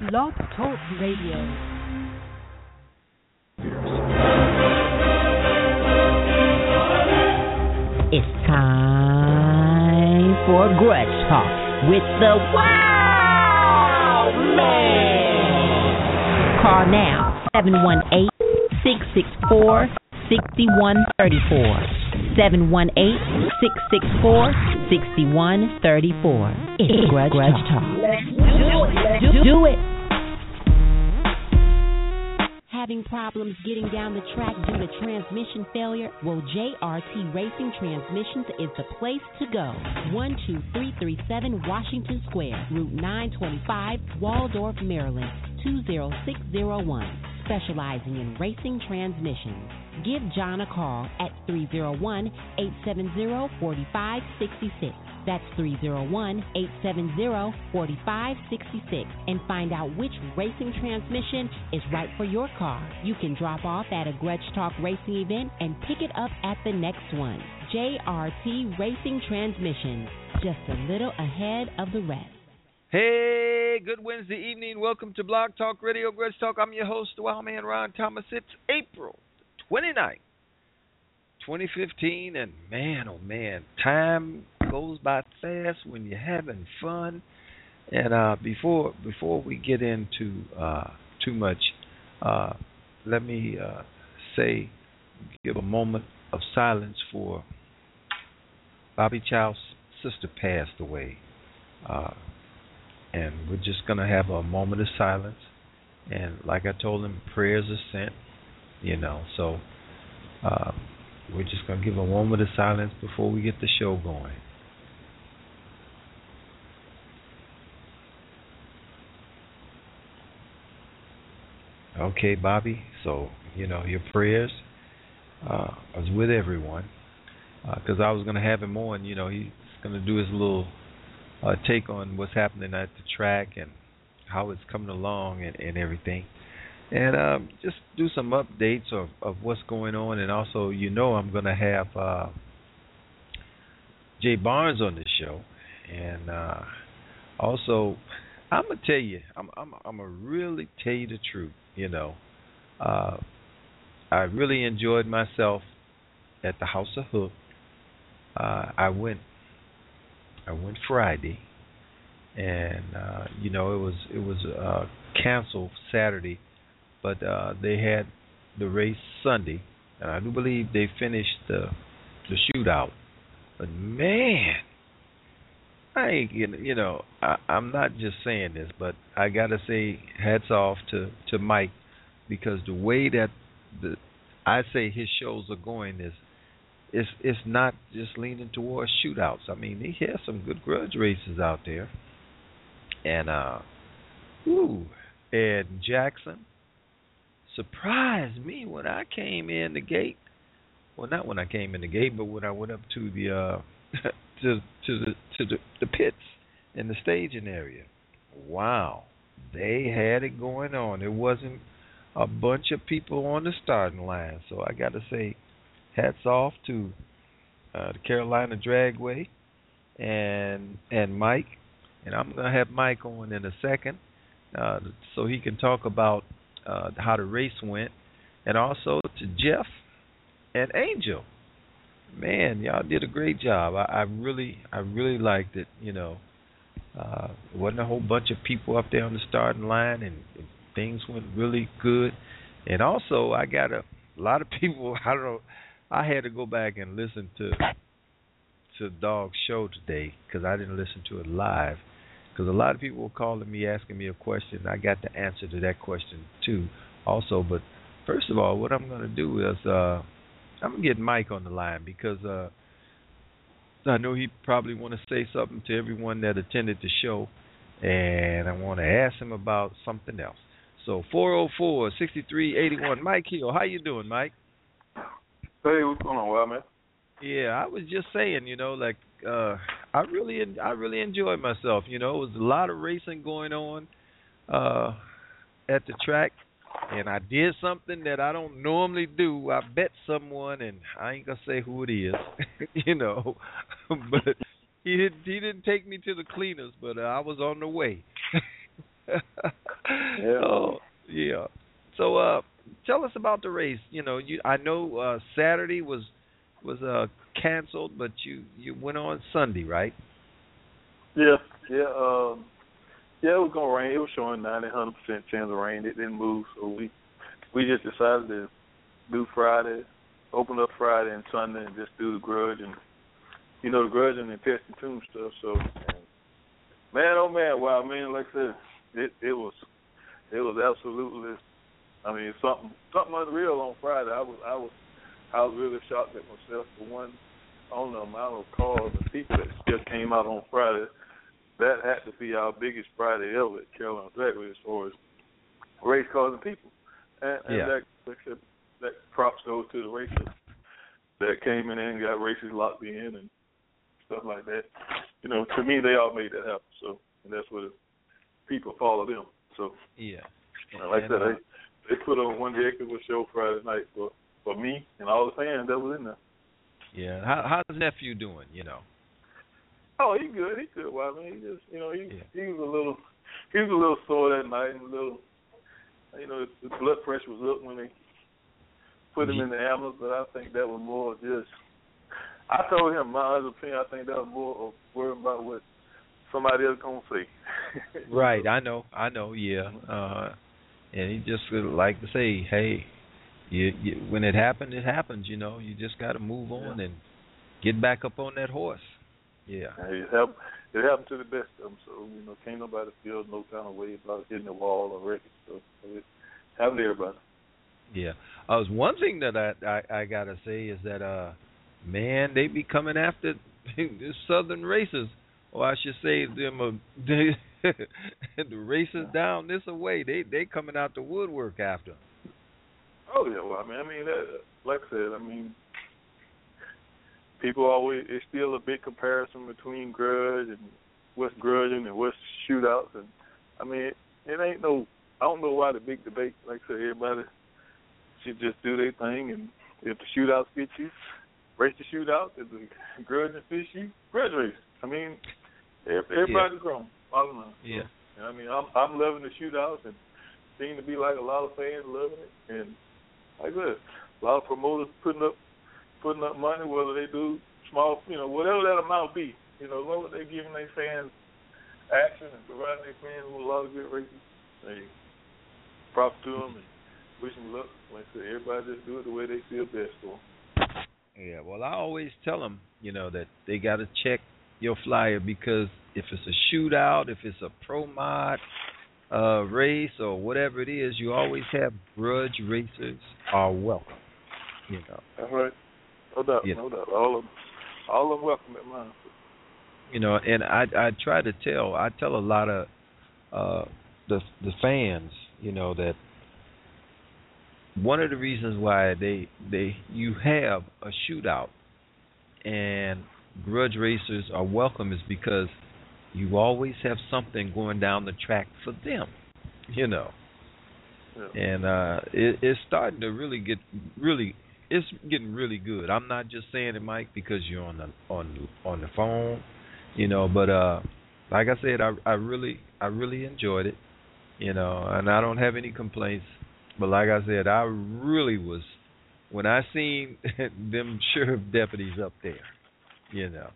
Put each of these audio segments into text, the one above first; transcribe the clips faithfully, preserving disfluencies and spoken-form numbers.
Blog Talk Radio. It's time for Grudge Talk with the Wow Man. Call now, seven one eight, six six four, six one three four. seven one eight, six six four, six one three four. It's Grudge, Grudge Talk. Talk. Let's do it. Let's do, do it. Having problems getting down the track due to transmission failure? Well, J R T Racing Transmissions is the place to go. one two three three seven Washington Square, Route nine twenty-five, Waldorf, Maryland, two zero six zero one. Specializing in racing transmissions. Give John a call at three zero one, eight seven zero, four five six six. That's three zero one, eight seven zero, four five six six. And find out which racing transmission is right for your car. You can drop off at a Grudge Talk Racing event and pick it up at the next one. J R T Racing Transmissions, just a little ahead of the rest. Hey, good Wednesday evening. Welcome to Blog Talk Radio, Grudge Talk. I'm your host, the Wild Man, Ron Thomas. It's April twenty-ninth, twenty fifteen, and man, oh man, time goes by fast when you're having fun. And uh, before before we get into uh, too much, uh, let me uh, say, give a moment of silence for Bobby Child's sister passed away. Uh, And we're just going to have a moment of silence. And like I told him, prayers are sent, you know. So uh, we're just going to give a moment of silence before we get the show going. Okay, Bobby. So, you know, your prayers uh, was with everyone. Because uh, I was going to have him on, you know, he's going to do his little Uh, take on what's happening at the track and how it's coming along and, and everything. And um, just do some updates of, of what's going on. And also, you know, I'm going to have uh, Jay Barnes on the show. And uh, also, I'm going to tell you, I'm, I'm, I'm going to really tell you the truth, you know. Uh, I really enjoyed myself at the House of Hook. Uh, I went I went Friday, and uh, you know it was it was uh, canceled Saturday, but uh, they had the race Sunday, and I do believe they finished the the shootout. But man, I ain't you know I, I'm not just saying this, but I gotta say hats off to, to Mike, because the way that the I say his shows are going is. It's it's not just leaning towards shootouts. I mean, he has some good grudge races out there. And, uh, ooh, Ed Jackson surprised me when I came in the gate. Well, not when I came in the gate, but when I went up to the uh, to to the to the, the pits in the staging area. Wow, they had it going on. There wasn't a bunch of people on the starting line. So I got to say, hats off to uh, the Carolina Dragway and and Mike. And I'm going to have Mike on in a second uh, so he can talk about uh, how the race went. And also to Jeff and Angel. Man, y'all did a great job. I, I really I really liked it, you know. Uh, there wasn't a whole bunch of people up there on the starting line, and, and things went really good. And also I got a, a lot of people, I don't know, I had to go back and listen to to the dog's show today because I didn't listen to it live. Because a lot of people were calling me, asking me a question. I got the answer to that question too, also. But first of all, what I'm going to do is uh, I'm going to get Mike on the line because uh, I know he probably want to say something to everyone that attended the show, and I want to ask him about something else. So four oh four, six three eight one, Mike Hill. How you doing, Mike? Hey, what's going on, well, man? Yeah, I was just saying, you know, like uh, I really, I really enjoyed myself. You know, it was a lot of racing going on uh, at the track, and I did something that I don't normally do. I bet someone, and I ain't gonna say who it is, you know, but he didn't, he didn't take me to the cleaners, but uh, I was on the way. about the race. You know, you I know uh, Saturday was was uh, canceled, but you you went on Sunday, right? Yeah, yeah, um, yeah. It was gonna rain. It was showing ninety, one hundred percent chance of rain. It didn't move, so we we just decided to do Friday, open up Friday and Sunday, and just do the grudge and you know the grudge and the test and tune stuff. So, man, oh man, wow, man, like I said, it it was it was absolutely. I mean, something something unreal on Friday. I was I was I was really shocked at myself for one on the amount of cars and people that still came out on Friday. That had to be our biggest Friday ever at Carolina Drag Race as far as race cars and people. And, and yeah. that, that that props goes to the racers that came in and got races locked in and stuff like that. You know, to me, they all made that happen. So, and that's what people follow them. So, yeah. And like I said, uh, they, they put on one heck of a show Friday night for, for me and all the fans that was in there. Yeah. How how's nephew doing? You know. Oh, he good. He good. Well, I mean, he just, you know, he Yeah. he was a little, he was a little sore that night, and a little, you know, his blood pressure was up when they put him Yeah. in the ambulance. But I think that was more just. I told him my other opinion. I think that was more of worrying about what somebody else gonna say. Right. I know. I know. Yeah. Uh, and he just would like to say, hey, you, you, when it happened, it happens. You know, you just got to move on Yeah. and get back up on that horse. Yeah. And it happened. It happened to the best of them. So you know, can't nobody feel no kind of way about hitting the wall or wrecking. So it happened to everybody. Yeah. Uh, one thing that I, I I gotta say is that uh, man, they be coming after the southern races, or I should say them uh, they, the races down this away. They they coming out the woodwork after 'em. Oh yeah, well I mean, I mean, that, like I said, I mean, people always it's still a big comparison between grudge and what's grudging and what's shootouts, and I mean, it, it ain't no. I don't know why the big debate. Like I said, everybody should just do their thing, and if the shootouts fit you, race the shootout. If the grudge fits you, grudge race. I mean, everybody's yeah. grown. All along. Yeah. And I mean, I'm I'm loving the shootouts, and seem to be like a lot of fans loving it, and like I said, a lot of promoters putting up putting up money, whether they do small, you know, whatever that amount be, you know, as long as they giving their fans action and providing their fans with a lot of good races, they props to them and wish them luck. Like I said, everybody just do it the way they feel best for them. Yeah, well, I always tell them, you know, that they got to check your flyer because if it's a shootout, if it's a pro mod uh, race or whatever it is, you always have grudge racers are welcome. You know. That's right. No doubt. Yeah. No doubt. All of them, all of them welcome at mine. You know, and I I try to tell I tell a lot of uh, the the fans, you know, that one of the reasons why they they you have a shootout and grudge racers are welcome is because you always have something going down the track for them, you know. Yeah. And uh, it, it's starting to really get really it's getting really good. I'm not just saying it, Mike, because you're on the on on the phone, you know. But uh, like I said, I I really I really enjoyed it, you know, and I don't have any complaints. But like I said, I really was when I seen them sheriff deputies up there, you know,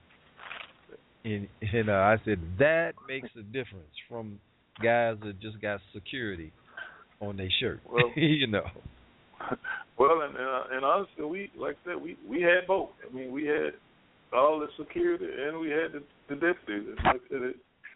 and and uh, I said that makes a difference from guys that just got security on their shirt, well, you know. Well, and uh, and honestly, we like I said, we, we had both. I mean, we had all the security and we had the, the deputies. Like I said, it,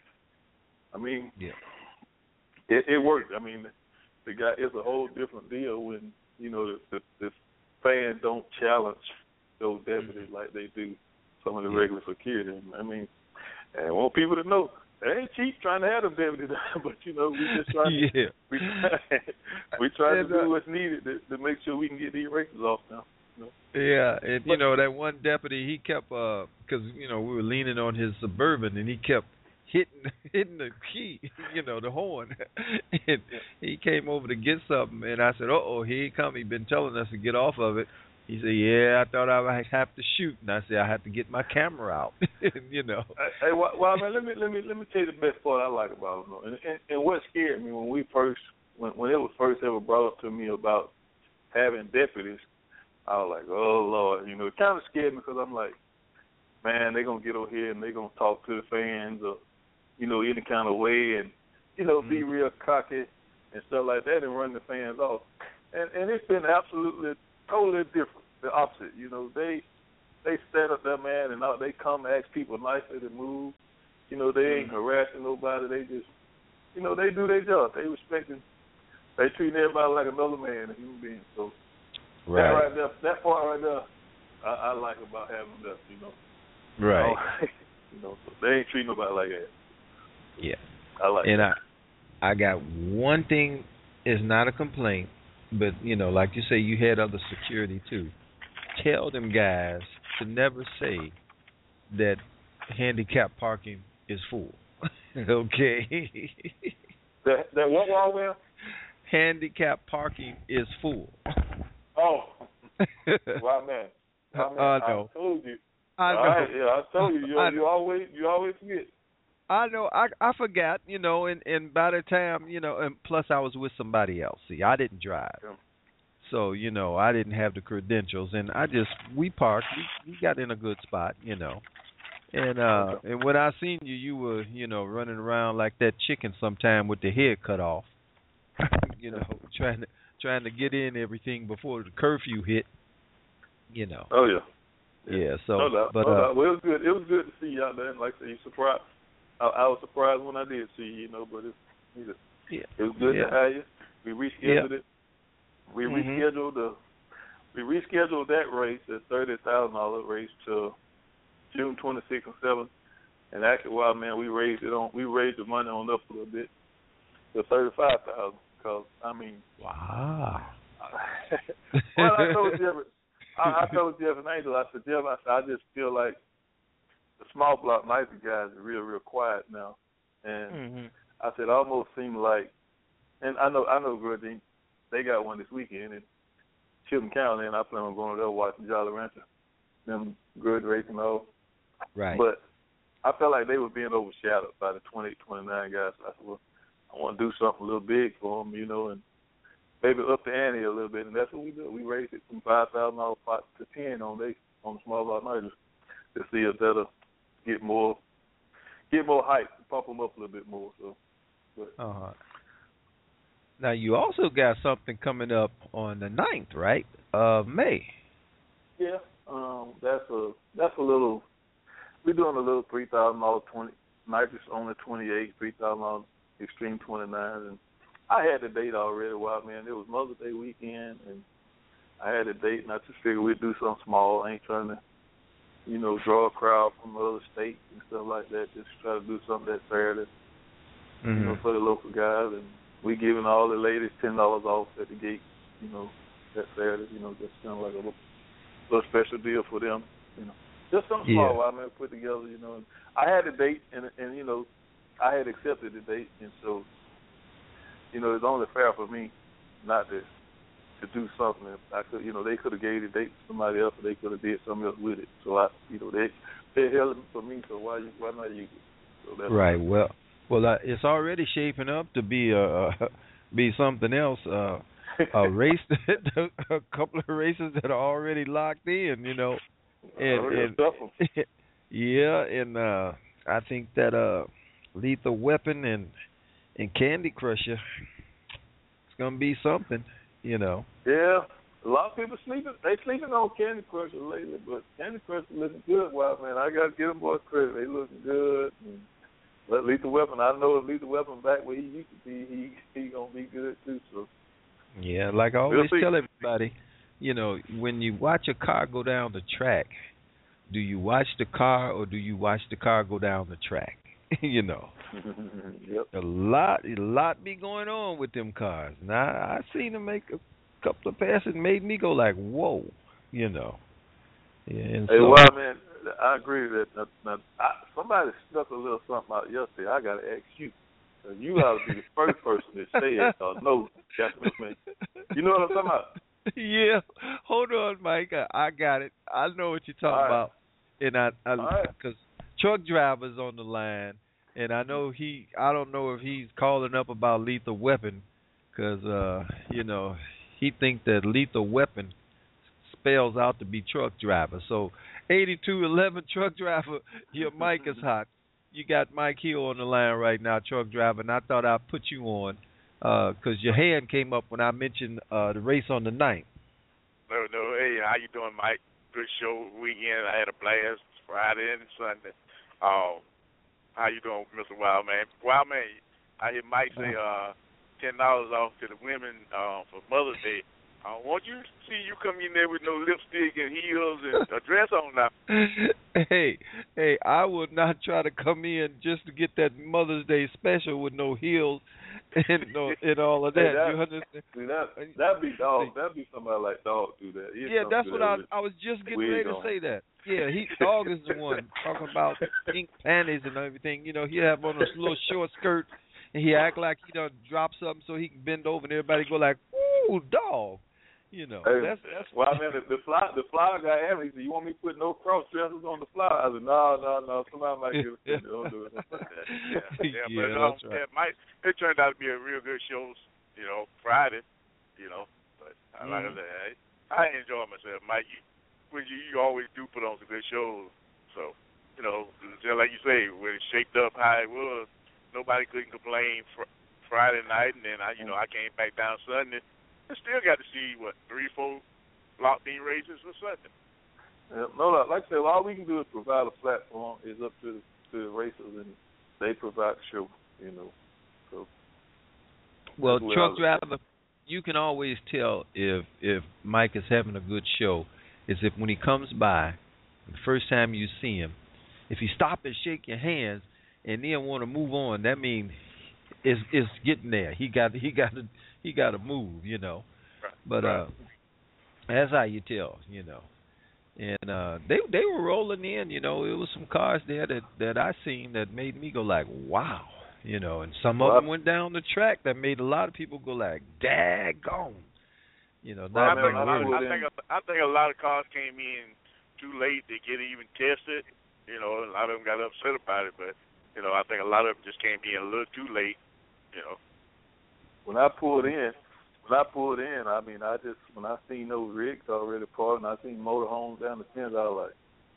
I mean, yeah, it, it worked. I mean, the guy it's a whole different deal when you know the the, the fans don't challenge those deputies mm-hmm. like they do some of the yeah. regular security. I mean, and I want people to know. They ain't cheap trying to have them deputies, but you know we just trying to yeah. we try, we try to do what's needed to, to make sure we can get these races off now. You know? Yeah, and you know that one deputy he kept because uh, you know we were leaning on his Suburban and he kept hitting hitting the key, you know, the horn, and he came over to get something and I said, uh oh, here he come. He been telling us to get off of it. He said, yeah, I thought I would have to shoot, and I said I have to get my camera out, you know. Hey, well, well, man, let me let me let me tell you the best part I like about it, and, and, and what scared me when we first when when it was first ever brought up to me about having deputies, I was like, oh Lord, you know, it kind of scared me because I'm like, man, they're gonna get over here and they're gonna talk to the fans or, you know, any kind of way and, you know, mm-hmm. be real cocky and stuff like that and run the fans off. And and it's been absolutely totally different, the opposite. You know, they they stand up there, man, and they come ask people nicely to move. You know, they ain't harassing nobody. They just, you know, they do their job. They respecting, they treating everybody like another man, a human being. So right. that right there, that part right there, I, I like about having that, you know. Right. You know, you know, so they ain't treating nobody like that. Yeah. I like and that. I, I got one thing is not a complaint, but, you know, like you say, you had other security too. Tell them guys to never say that handicap parking is full. Okay? That, that what wrong with? Handicap parking is full. Oh. Well, man. I, mean, I know. I told you. I know. Right, yeah, I told you. You, I you always you always forget. I know. I I forgot, you know, and, and by the time, you know, and plus I was with somebody else. See, I didn't drive. Yeah. So, you know, I didn't have the credentials, and I just, we parked. We, we got in a good spot, you know. And uh, and when I seen you, you were, you know, running around like that chicken sometime with the head cut off, you know, trying to trying to get in everything before the curfew hit, you know. Oh yeah, yeah. yeah so, no doubt, but no uh, doubt. Well, it was good. It was good to see you out there. And like I said, you surprised. I, I was surprised when I did see you, you know, but it's, it's yeah. it was good yeah. to have you. We rescheduled yeah. it. We mm-hmm. rescheduled the. We rescheduled that race, the thirty thousand dollar race, to June twenty-sixth and seventh, and actually, well, man, we raised it on. We raised the money on up a little bit to thirty-five thousand. Because I mean, wow. well, I told Jeff, I, I told Jeff and Angel, I said, Jeff, I said, I just feel like the small block Nike guys are real, real quiet now, and mm-hmm. I said, it almost seemed like, and I know, I know, Gordon, they got one this weekend in Chilton County, and I plan on going there watching Jolly Rancher, them good racing all. Right. But I felt like they were being overshadowed by the twenty-eight, twenty-nine guys. So I said, well, I want to do something a little big for them, you know, and maybe up the ante a little bit, and that's what we do. We raised it from five thousand dollars to ten on they on the small block nighters to see if that'll get more, get more hype, pump them up a little bit more. So. But, uh-huh. Now you also got something coming up on the ninth, right, of May. Yeah, um, that's a that's a little. We're doing a little three thousand dollars twenty nitrous on the twenty-eight, three thousand dollars extreme twenty-nine, and I had the date already. Well, man, it was Mother's Day weekend, and I had a date, and I just figured we'd do something small. I ain't trying to, you know, draw a crowd from other states and stuff like that. Just try to do something that Saturday, mm-hmm. you know, for the local guys, and we giving all the ladies ten dollars off at the gate, you know, that Saturday. You know, just kind of like a little, little special deal for them, you know. Just something yeah. small I mean, put together, you know. And I had a date, and, and, you know, I had accepted the date, and so, you know, it's only fair for me not to to do something. I could, you know, they could have gave the date to somebody else, or they could have did something else with it. So I, you know, they they held it for me. So why you, why not you? So that's right. Well, well, uh, it's already shaping up to be a uh, be something else. Uh, a race, that, a couple of races that are already locked in. You know. And, and yeah, and uh, I think that uh, Lethal Weapon and and Candy Crusher, it's gonna be something, you know. Yeah, a lot of people sleeping. They sleeping on Candy Crusher lately, but Candy Crusher looking good. Wow, man, I gotta give them boys credit. They looking good. And let Lethal Weapon. I know if Lethal Weapon back where he used to be, he he gonna be good too. So yeah, like I always tell everybody. You know, when you watch a car go down the track, do you watch the car or do you watch the car go down the track? you know, yep. a lot, a lot be going on with them cars. Now I seen them make a couple of passes, made me go like, whoa, you know. Yeah, and hey, so, well, man, I agree with that. Now, now, I, somebody snuck a little something out yesterday. I got to ask you. You ought to be the first person to say it. Or no, man. You know what I'm talking about? Yeah, hold on, Mike. I, I got it. I know what you're talking right. about, and I, I right. cause truck driver's on the line, and I know he. I don't know if he's calling up about Lethal Weapon, cause uh, you know, he think that Lethal Weapon spells out to be truck driver. So eighty-two eleven truck driver, your mic is hot. You got Mike Hill on the line right now, truck driver, and I thought I'd put you on because uh, your hand came up when I mentioned uh, the race on the ninth. No, no. Hey, how you doing, Mike? Good show weekend. I had a blast Friday and Sunday. Um, how you doing, Mister Wildman? Wildman, I hear Mike say uh, ten dollars off to the women uh, for Mother's Day. I want you to see you come in there with no lipstick and heels and a dress on now. Hey, hey, I would not try to come in just to get that Mother's Day special with no heels and no and all of that. Hey, that you understand? See, that that'd be dog. That'd be somebody like Dog do that. He'd yeah, that's what I with, I was just getting ready to on. say that. Yeah, he Dog is the one talking about pink panties and everything. You know, he have on a little short skirt and he act like he done dropped something so he can bend over and everybody go like, "Ooh, Dog." You know, hey, that's that's. Well, I mean, the, the fly, the flower guy asked me, he said, "You want me to put no cross dressers on the flower?" I said, "No, no, no. Somebody might get it. Don't do it." yeah, yeah, yeah, but um, that's right. yeah, Mike, it turned out to be a real good show. You know, Friday. You know, but mm-hmm. like I said, I, I enjoy myself, Mike. You, when you, you always do put on some good shows. So, you know, just like you say, when it shaped up how it was, nobody couldn't complain fr- Friday night, and then I, you know, I came back down Sunday. I still got to see, what, three, four locked-in races or something. Yeah, no, like I said, all we can do is provide a platform. It's up to the, to the racers, and they provide the show, you know. So, well, truck driver, you can always tell if if Mike is having a good show is if when he comes by, the first time you see him, if he stop and shake your hands and then want to move on, that means it's it's getting there. He got he got to he got to move, you know. Right. But right. uh, that's how you tell, you know. And uh, they they were rolling in, you know. It was some cars there that, that I seen that made me go like, wow, you know. And some well, of them went down the track that made a lot of people go like, daggone, you know. Well, Not I, think, I, I, I think a, I think a lot of cars came in too late to get even tested. You know, a lot of them got upset about it, but you know, I think a lot of them just came in a little too late. You know. When I pulled in, when I pulled in, I mean, I just when I seen those rigs already parked, and I seen motorhomes down the fence, I was like,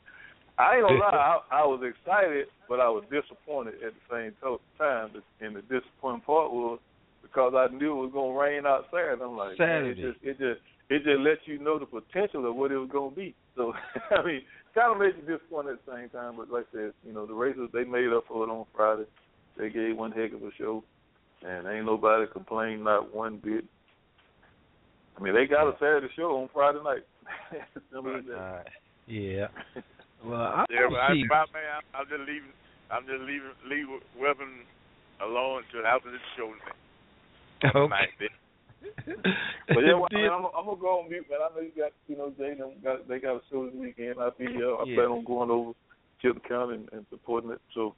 I ain't gonna lie, I, I was excited, but I was disappointed at the same time. And the disappointing part was because I knew it was gonna rain out Saturday. I'm like, Saturday. Man, it just, it just, it just lets you know the potential of what it was gonna be. So I mean, kind of makes you disappointed at the same time. But like I said, you know, the racers they made up for it on Friday. They gave one heck of a show. And ain't nobody complained, not one bit. I mean, they got a Saturday show on Friday night. Simple as that. Uh, yeah. Well, I yeah, but I, see. I, man, I'm, I'm just leaving. I'm just leaving. Leave Weapon alone until after this show. Okay. But yeah, well, I mean, I'm, I'm gonna go on mute, man. I know you got, you know, Jay, them got they got a show this weekend. I'll be here. I yeah. plan on going over to Chilton County and, and supporting it. So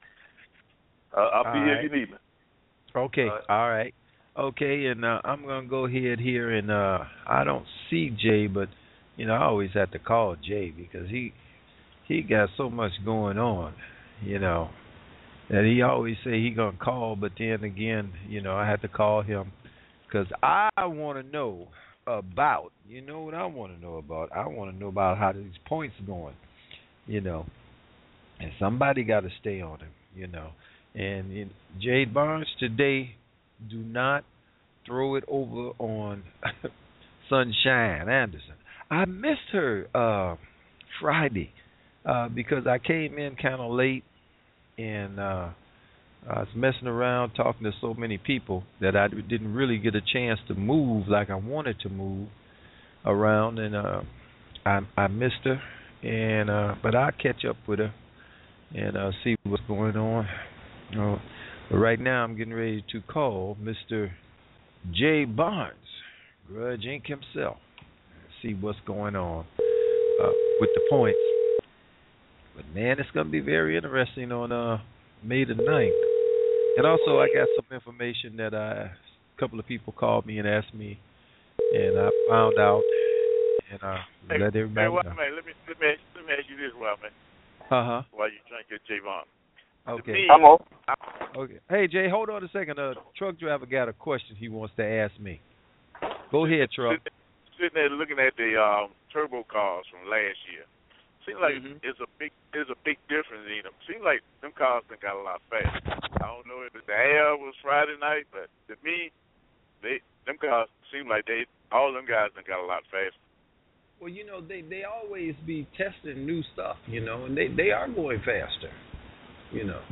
uh, I'll be All here right. if you need me. Okay, all right. All right. Okay, and uh, I'm going to go ahead here, and uh, I don't see Jay, but, you know, I always have to call Jay because he he got so much going on, you know, that he always say he going to call, but then again, you know, I have to call him because I want to know about, you know what I want to know about? I want to know about how these points are going, you know, and somebody got to stay on him, you know. And in Jade Barnes today, do not throw it over on Sunshine Anderson. I missed her uh, Friday uh, because I came in kind of late and uh, I was messing around talking to so many people that I didn't really get a chance to move like I wanted to move around, and uh, I, I missed her. And uh, but I'll catch up with her and uh, see what's going on. Uh, but right now I'm getting ready to call Mister Jay Barnes, Grudge Incorporated himself, see what's going on uh, with the points. But man, it's going to be very interesting on uh, May the ninth. And also I got some information that I, a couple of people called me and asked me, and I found out, and I hey, let everybody hey, well, know. Man, let me let me ask, let me ask you this, well, man. Uh huh. While you trying to get Jay Barnes. Okay. Me, I'm on. Okay. Hey Jay, hold on a second. Uh, truck driver got a question he wants to ask me. Go ahead, Truck. Sitting, sitting there looking at the um, turbo cars from last year. Seems like mm-hmm. it's a big there's a big difference in them. Seems like them cars done got a lot faster. I don't know if the air was Friday night, but to me, they them cars seem like they all them guys done got a lot faster. Well, you know, they, they always be testing new stuff, you know, and they, they are going faster, you know.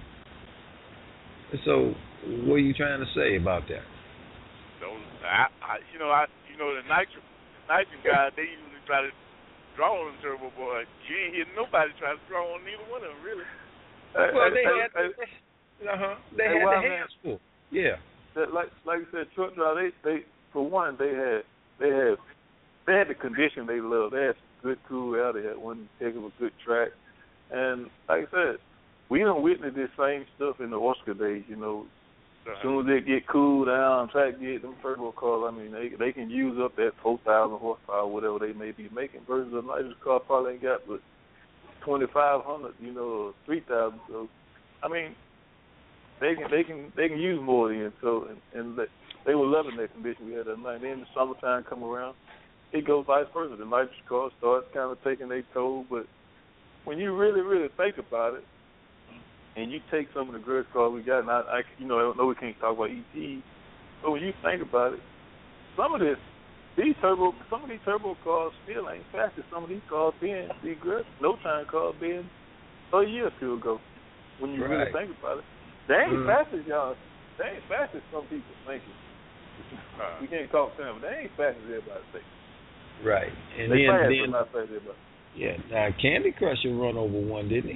So, what are you trying to say about that? So, I, I you know, I you know the nitro nitro guys, they usually try to draw on turbo boy. You ain't hear nobody try to draw on neither one of them, really. Well, they had, uh huh, they had the hands full. Yeah. That, like like you said, truck drive. They they for one they had they had they had the condition they loved. They had good cool air. They had one heck of a good track, and like I said, we don't witness this same stuff in the Oscar days. You know, uh-huh. As soon as they get cooled down, track get them turbo cars. I mean, they they can use up that four thousand horsepower, whatever they may be making. Versus a nitrous car probably ain't got but twenty five hundred, you know, or three thousand. So, I mean, they can they can they can use more than so, and, and they were loving that condition we had that night. Then the summertime come around, it goes vice versa. The nitrous cars start kind of taking their toll, but when you really really think about it. And you take some of the great cars we got, and I, I, you know, I know we can't talk about E T, but when you think about it, some of this, these turbo, some of these turbo cars still ain't fast as some of these cars been, these great no time cars been a year or two ago. When you right. really think about it, they ain't mm. fast as y'all, they ain't fast as some people thinking. Uh, we can't talk to them, but they ain't fast as everybody thinks. Right, and they then, fast, then but not fast as everybody. Yeah, now Candy Crusher run over one, didn't he?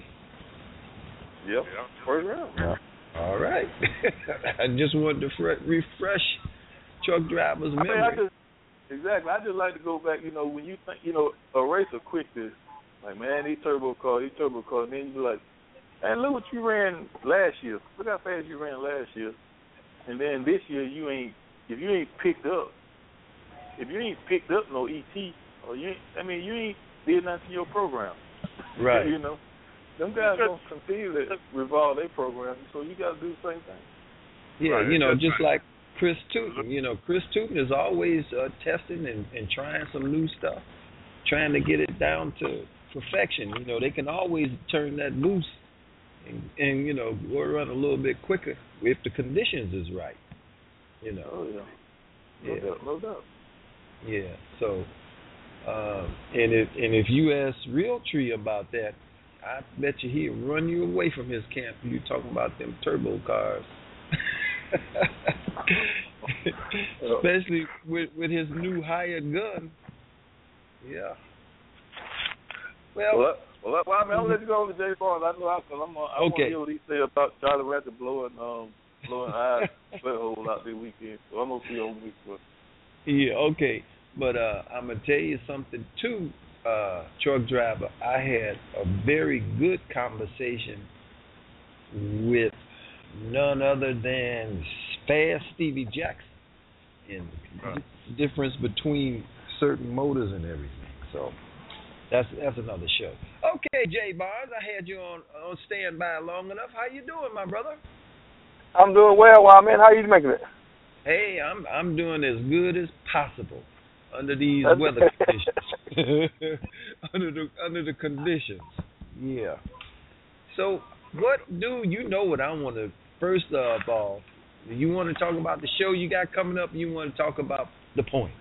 Yep, first round. Yeah. All right. I just wanted to fre- refresh truck drivers' memory. I mean, I just, exactly. I just like to go back. You know, when you think, you know, a racer quick to, like, man, these turbo cars, these turbo cars, and then you be like, man, look what you ran last year. Look how fast you ran last year, and then this year you ain't. If you ain't picked up, if you ain't picked up no E T, or you, ain't, I mean, you ain't did nothing to your program. Right. You know. Them guys don't continue to revolve their program, so you got to do the same thing. Yeah, right. you know, just like Chris Tootin. You know, Chris Tootin is always uh, testing and, and trying some new stuff, trying to get it down to perfection. You know, they can always turn that loose and, and you know, go around a little bit quicker if the conditions is right. You know. Oh, yeah. No yeah. doubt, no doubt. Yeah, so, um, and, if, and if you ask Realtree about that, I bet you he'll run you away from his camp. You talking about them turbo cars, especially with with his new hired gun. Yeah. Well, well, well, well I mean, I'll let you go to Jay Barnes. I know I, cause I'm. Uh, I okay. want to hear what he say about Charlie Ratchet blowing um blowing eyes sweat hole out this weekend. So I'm gonna see on week. But. Yeah. Okay. But uh, I'm gonna tell you something too. Uh, truck driver, I had a very good conversation with none other than Fast Stevie Jackson and right. the difference between certain motors and everything. So that's that's another show. Okay, Jay Barnes, I had you on on standby long enough. How you doing, my brother? I'm doing well, Wild Man. How you making it? Hey, I'm I'm doing as good as possible. Under these That's weather conditions, under the under the conditions, yeah. So, what do you know? What I want to first of all, you want to talk about the show you got coming up? You want to talk about the points?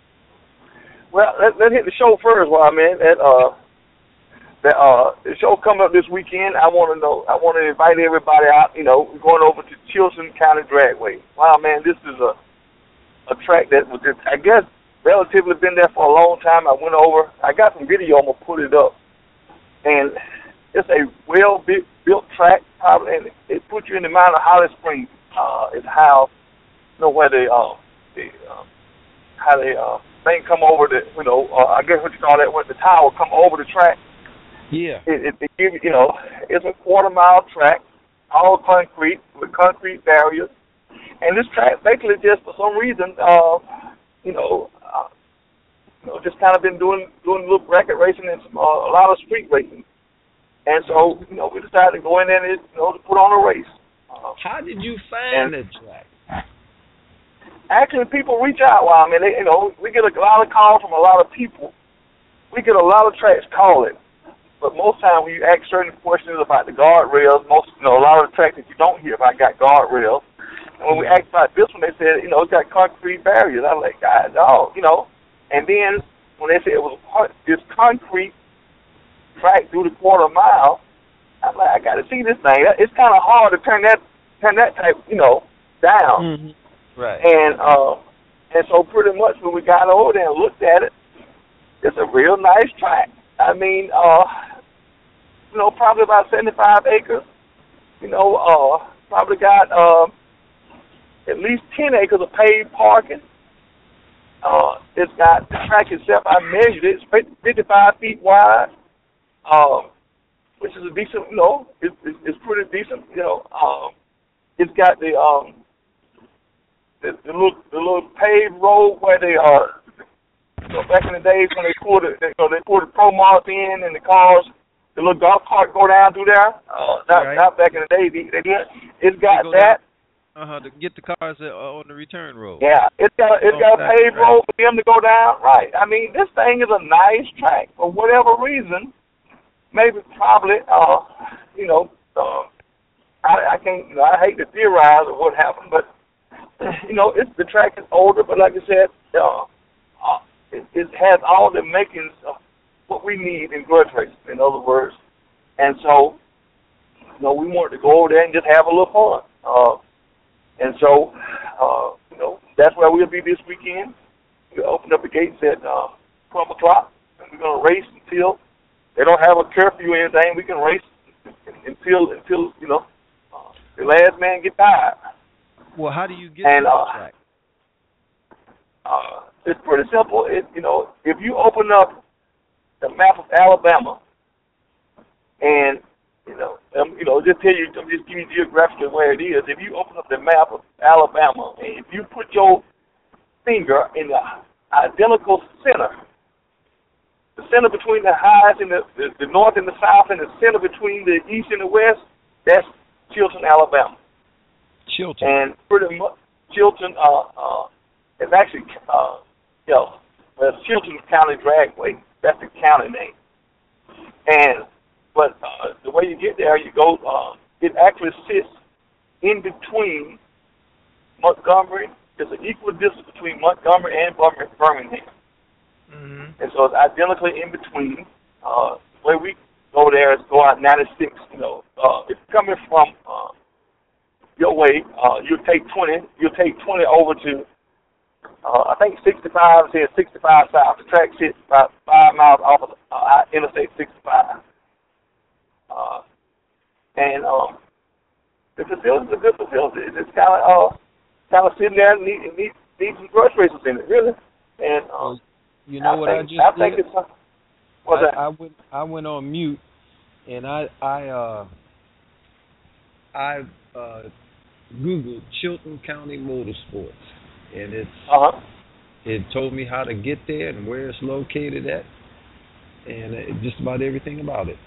Well, let, let's hit the show first, Wild Man. That uh, that uh, the show coming up this weekend. I want to know. I want to invite everybody out. You know, we're going over to Chilton County Dragway. Wild Man, this is a a track that was, just, I guess. relatively been there for a long time. I went over. I got some video. I'm gonna put it up, and it's a well built track. Probably, and it puts you in the mind of Holly Springs. Uh, it's how, you know, where they uh, the uh, how they uh, thing come over the, you know, uh, I guess what you call that, where the tower come over the track. Yeah. It, it, it give you know, it's a quarter mile track, all concrete with concrete barriers, and this track basically just for some reason, uh, you know. Uh, you know, just kind of been doing doing a little bracket racing and some, uh, a lot of street racing, and so you know we decided to go in there and you know to put on a race. Uh, How did you find the track? actually people reach out. Well, I mean, they, you know, we get a lot of calls from a lot of people. We get a lot of tracks calling, but most time when you ask certain questions about the guardrails, most, you know, a lot of the tracks that you don't hear about got guardrails. And when we asked about this one, they said, you know, it's got concrete barriers. I was like, God, no, you know. And then when they said it was this concrete track through the quarter mile, I'm like, I got to see this thing. It's kind of hard to turn that turn that type, you know, down. Mm-hmm. Right. And uh, and so pretty much when we got over there and looked at it, it's a real nice track. I mean, uh, you know, probably about seventy-five acres. You know, uh, probably got uh, at least ten acres of paved parking. Uh, it's got the track itself. I measured it. It's fifty-five feet wide, um, which is a decent. You know, it's, it's, it's pretty decent. You know, um, it's got the um, the, the little the little paved road where they are. You know, back in the days when they poured the, they, you know, they poured the Pro Marts in and the cars, the little golf cart go down through there. Uh, not, right. not back in the day. They, they did. It's got that. Uh huh. To get the cars uh, on the return road. Yeah, it's got it's oh, got a paved right. road for them to go down. Right. I mean, this thing is a nice track for whatever reason. Maybe probably, uh, you know, uh, I, I can't. You know, I hate to theorize of what happened, but you know, it's the track is older. But like I said, uh, uh It, it has all the makings of what we need in grudge racing, in other words. And so, you know, we wanted to go over there and just have a little fun. Uh, and so, uh, you know, that's where we'll be this weekend. We'll open up the gates at uh, twelve o'clock, and we're going to race until they don't have a curfew or anything. We can race until, until you know, uh, the last man get tired. Well, how do you get and, to the uh, track? Uh, it's pretty simple. It, you know, if you open up the map of Alabama, and you know, um, you know, just tell you, I'm just giving you geographically where it is. If you open up the map of Alabama, and if you put your finger in the identical center, the center between the highs and the, the, the north and the south, and the center between the east and the west, that's Chilton, Alabama. Chilton. And pretty much Chilton. Uh, uh, It's actually, uh, you know, the Chilton County Dragway. That's the county name. And, but uh, the way you get there, you go, uh, it actually sits in between Montgomery. There's an equal distance between Montgomery and Birmingham. Mm-hmm. And so it's identically in between. Uh, the way we go there is go out ninety-six, you know. Uh, if you're coming from uh, your way, uh, you'll take twenty, you'll take twenty over to Uh, I think sixty-five is sixty-five south. The track sits about five miles off of uh, Interstate sixty-five. Uh, and um, the facility is a good facility. It's kind of uh, kind of sitting there and need, need, need some grudge racers in it, really. And um, you know I what think, I just I did? think it's uh, what's I, that? I went I went on mute, and I I uh I uh Googled Chilton County Motorsports. And it's uh-huh. it told me how to get there and where it's located at, and it, just about everything about it.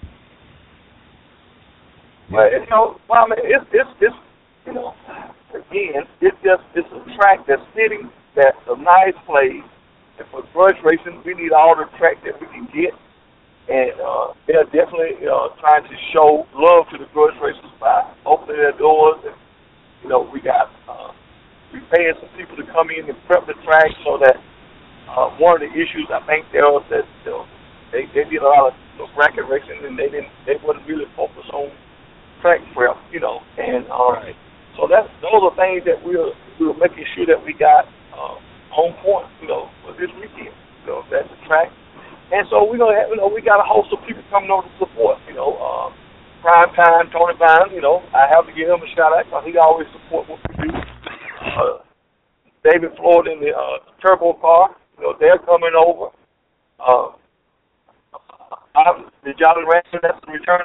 Well, you know, well, I mean, it's it's it's you know, again, it's just it's a track that's fitting, that's a nice place. And for grudge racing, we need all the track that we can get, and uh, they're definitely uh, trying to show love to the grudge racers by opening their doors. And you know, we got. Uh, We paying some people to come in and prep the track so that uh, one of the issues I think there was that you know, they they did a lot of you know, bracket racing and they didn't they wasn't really focused on track prep, you know, and um, right. so that's those are things that we're we're making sure that we got uh, on point, you know, for this weekend. So that's the track, and so we're gonna have you know we got a host of people coming over to support, you know. Uh, Prime Time, Tony Vine, you know, I have to give him a shout out because he always support what we do. Uh, David Floyd in the uh, turbo car, you know, they're coming over. Uh, I'm, the Jolly Rancher, that's the return.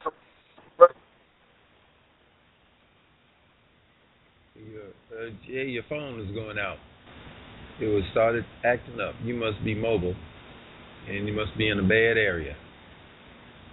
Your, uh, yeah, your phone is going out. It was started acting up. You must be mobile, and you must be in a bad area.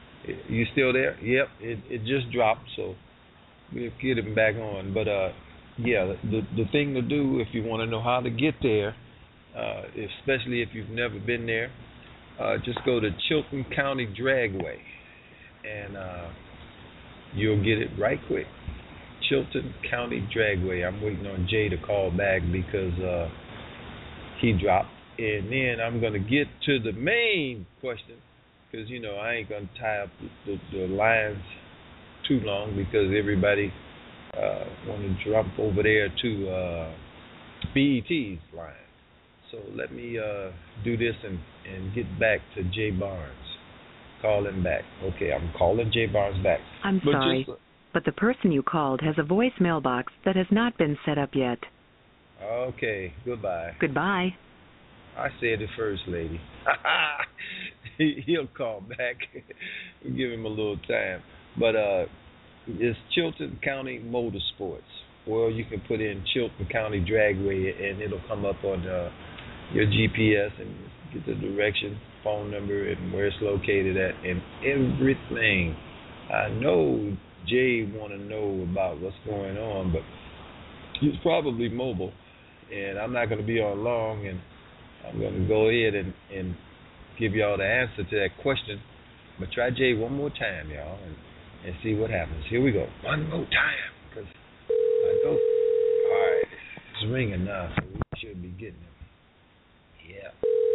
You still there? Yep, it it just dropped, so we'll get it back on. But uh, yeah, the the thing to do if you want to know how to get there, uh, especially if you've never been there, uh, just go to Chilton County Dragway, and uh, you'll get it right quick. Chilton County Dragway. I'm waiting on Jay to call back because uh, he dropped. And then I'm going to get to the main question because, you know, I ain't going to tie up the, the, the lines too long because everybody uh, want to jump over there to uh, B E T's line. So let me uh, do this and, and get back to Jay Barnes. Call him back. Okay, I'm calling Jay Barnes back. I'm but sorry. Just, But the person you called has a voicemail box that has not been set up yet. Okay, goodbye. Goodbye. I said it first, lady. he, he'll call back. We'll give him a little time. But uh, it's Chilton County Motorsports. Well, you can put in Chilton County Dragway, and it'll come up on uh, your G P S and get the direction, phone number, and where it's located at, and everything. I know Jay want to know about what's going on, but he's probably mobile, and I'm not going to be on long, and I'm going to go ahead and, and give y'all the answer to that question. But try Jay one more time, y'all, and, and see what happens. Here we go. One more time, because I know. All right, it's ringing now, so we should be getting him. Yeah.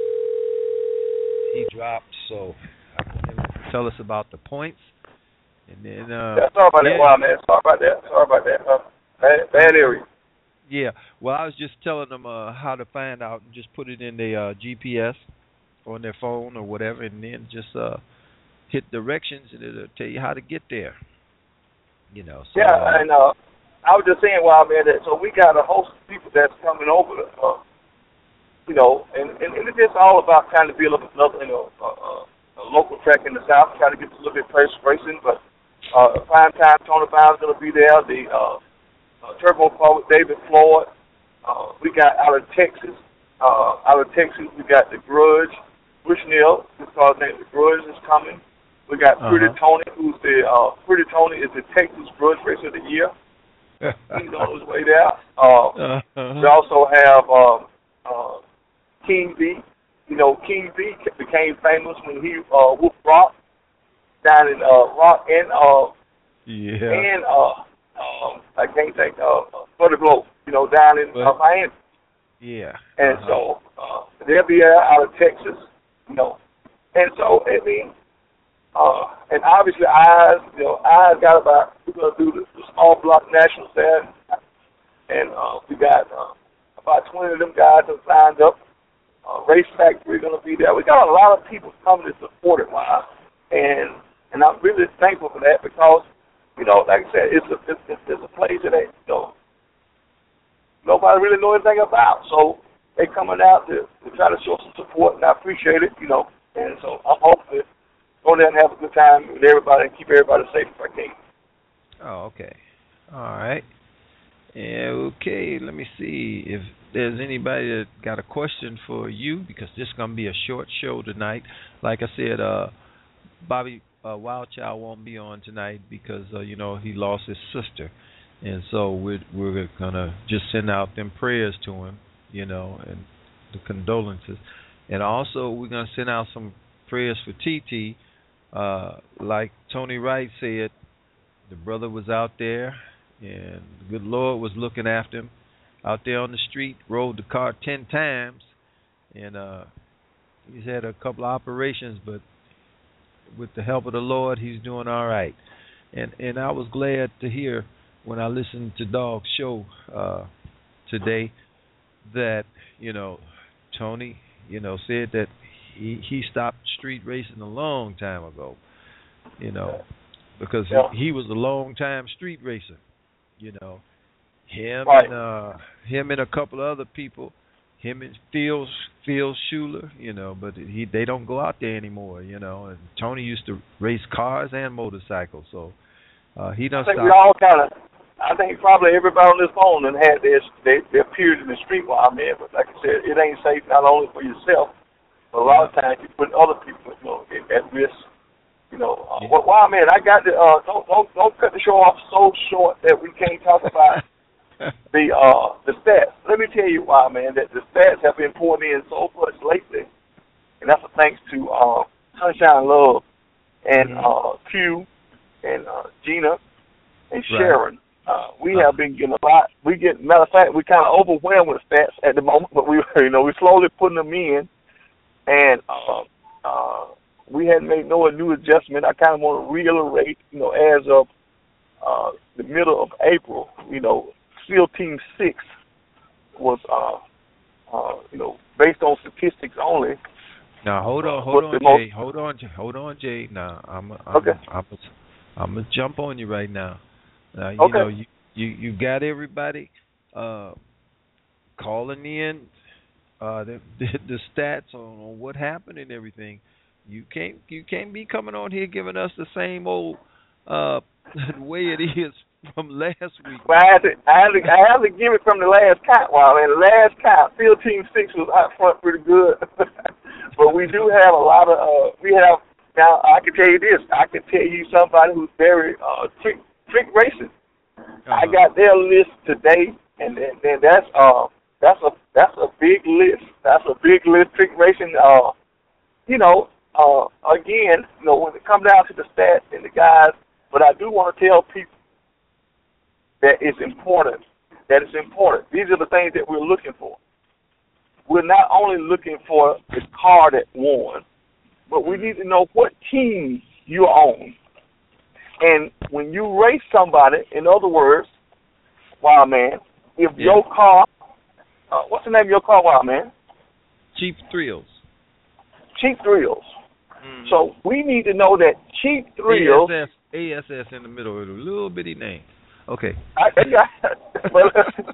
He dropped, so I want him to tell us about the points. And then, uh, yeah, sorry about yeah. that, wow, man. Sorry about that. Sorry about that. Uh, bad, bad area. Yeah. Well, I was just telling them uh, how to find out. And just put it in their uh, G P S on their phone or whatever, and then just uh, hit directions, and it'll tell you how to get there. You know. So, yeah, uh, and uh, I was just saying, wow, man. That, so we got a host of people that's coming over. To, uh, you know, and, and, and it's just all about trying to build up another, you know, uh, uh, a local track in the South, trying to get a little bit of racing, but. Uh, prime time, Tony Brown's going to be there. The uh, uh, Turbo Car with David Floyd. Uh, we got out of Texas. Uh, out of Texas, we got the Grudge. Bushnell, his car's name, the Grudge is coming. We got uh-huh. Pretty Tony, who's the uh, Pretty Tony is the Texas Grudge Racer of the Year. He's on his way there. Uh, uh-huh. We also have uh, uh, King B. You know, King B became famous when he uh, whooped Rock. Down in uh, Rock and uh, yeah, and uh, um, I can't think uh, for the Globe, you know, down in uh, Miami. Yeah, and uh-huh. so uh, they'll be out of Texas, you know, and so I mean, uh, and obviously Eyes, you know, Eyes got about we're gonna do the, the small block nationals there, and uh, we got uh, about twenty of them guys that signed up. Uh, Race Factory gonna be there. We got a lot of people coming to support it, wow, and. And I'm really thankful for that because, you know, like I said, it's a it's, it's a place that they, you know, nobody really know anything about. So they coming out to, to try to show some support, and I appreciate it, you know. And so I'm hoping go there and have a good time with everybody and keep everybody safe if I can. Oh, okay. All right. Yeah, okay, let me see if there's anybody that got a question for you because this is going to be a short show tonight. Like I said, uh, Bobby Uh, Wild Child won't be on tonight because uh, you know he lost his sister, and so we're we're gonna just send out them prayers to him, you know, and the condolences, and also we're gonna send out some prayers for T T. Uh, like Tony Wright said, the brother was out there, and the good Lord was looking after him out there on the street. Rode the car ten times, and uh, he's had a couple of operations, but. With the help of the Lord, he's doing all right. And and I was glad to hear when I listened to Dog's show uh, today that, you know, Tony, you know, said that he, he stopped street racing a long time ago, you know, because yeah. he, he was a long time street racer, you know. Him right. and uh, him and a couple of other people. Him and Phil, Phil Schuler, you know, but he they don't go out there anymore, you know. And Tony used to race cars and motorcycles, so uh, he doesn't. I think we all kind of. I think probably everybody on this phone and had their their, their period in the street while I'm in, but like I said, it ain't safe not only for yourself, but a lot of times you put other people, you know, at, at risk. You know, uh, yeah. Well, wow, man, I got to uh, don't don't don't cut the show off so short that we can't talk about the uh the stats. Let me tell you why, man. That the stats have been pouring in so much lately, and that's a thanks to uh, Sunshine Love and mm-hmm. uh, Q and uh, Gina and Sharon. Right. Uh, we uh-huh. have been getting a lot. We get matter of fact, we kind of overwhelmed with stats at the moment, but we you know we're slowly putting them in, and uh, uh, we hadn't made no new adjustment. I kind of want to reiterate, you know, as of uh, the middle of April, you know, SEAL Team Six was, uh, uh, you know, based on statistics only. Now hold on, hold on, Jay, most... hold on, hold on, Jay. Now I'm, I'm, okay. I'm, I'm, I'm gonna jump on you right now. Now you okay. know you, you, you got everybody uh, calling in uh, the, the the stats on, on what happened and everything. You can't you can't be coming on here giving us the same old uh, way it is from last week. Well, I had to I had to, I had to give it from the last count. Well, and the last count, SEAL Team Six was out front pretty good, but we do have a lot of uh, we have now. I can tell you this. I can tell you somebody who's very uh, trick trick racing. Uh-huh. I got their list today, and then, then that's uh that's a that's a big list. That's a big list. Trick racing. Uh, you know. Uh, again, you know, when it comes down to the stats and the guys, but I do want to tell people that it's important, that it's important. These are the things that we're looking for. We're not only looking for the car that won, but we need to know what team you own. And when you race somebody, in other words, Wild Man, if yeah. your car, uh, what's the name of your car, Wild Man? Cheap Thrills. Cheap Thrills. So we need to know that Cheap Thrills. A S S, A S S in the middle of a little bitty name. Okay. I, I got, but,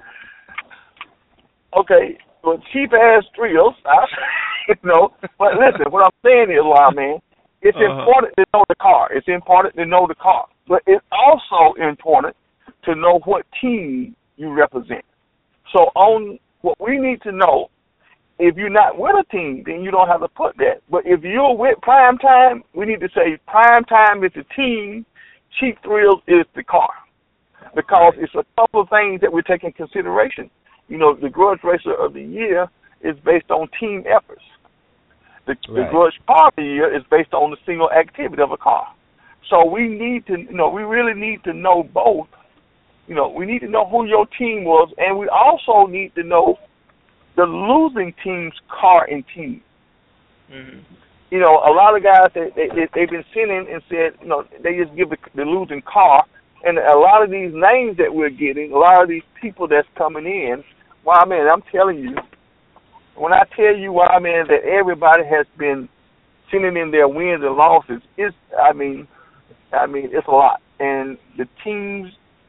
okay, well, cheap ass Thrills, I, you know. But listen, what I'm saying is, Wild Man, it's uh-huh. important to know the car. It's important to know the car, but it's also important to know what team you represent. So on what we need to know. If you're not with a team, then you don't have to put that. But if you're with Prime Time, we need to say Prime Time is the team, Cheap Thrills is the car. Because it's a couple of things that we take in consideration. You know, the Grudge Racer of the Year is based on team efforts. The, right. the Grudge Car of the Year is based on the single activity of a car. So we need to, you know, we really need to know both. You know, we need to know who your team was, and we also need to know the losing team's car and team. Mm-hmm. You know, a lot of guys, they, they, they've been sitting and said, you know, they just give the, the losing car. And a lot of these names that we're getting, a lot of these people that's coming in, well, man, I'm telling you, when I tell you, well, man, that everybody has been sending in their wins and losses, it's, I mean, I mean, it's a lot. And the teams,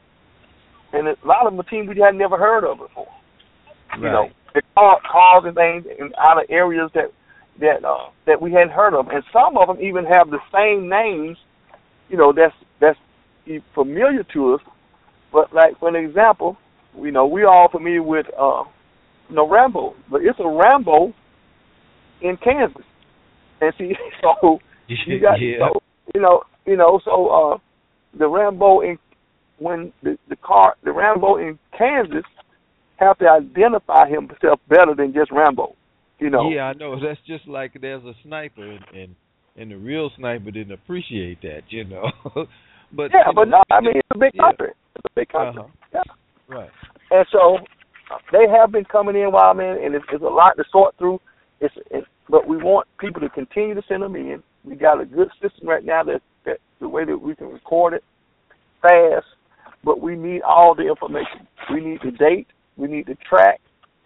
and a lot of them are teams we had never heard of before. Right. You know, the cars and things in out of areas that that uh, that we hadn't heard of, and some of them even have the same names, you know, that's that's familiar to us. But like for an example, you know, we all familiar with uh, you know Rambo, but it's a Rambo in Kansas, and see, so you got yeah. so, you know you know so uh, the Rambo in when the the car the Rambo in Kansas have to identify himself better than just Rambo, you know. Yeah, I know. That's just like there's a sniper, and and, and the real sniper didn't appreciate that, you know. but yeah, but know, no, I mean it's a big yeah. country. It's a big country. Uh-huh. Yeah. Right. And so they have been coming in, Wild Man, and it's, it's a lot to sort through. It's, it's but we want people to continue to send them in. We got a good system right now that that the way that we can record it fast, but we need all the information. We need the date. We need the track.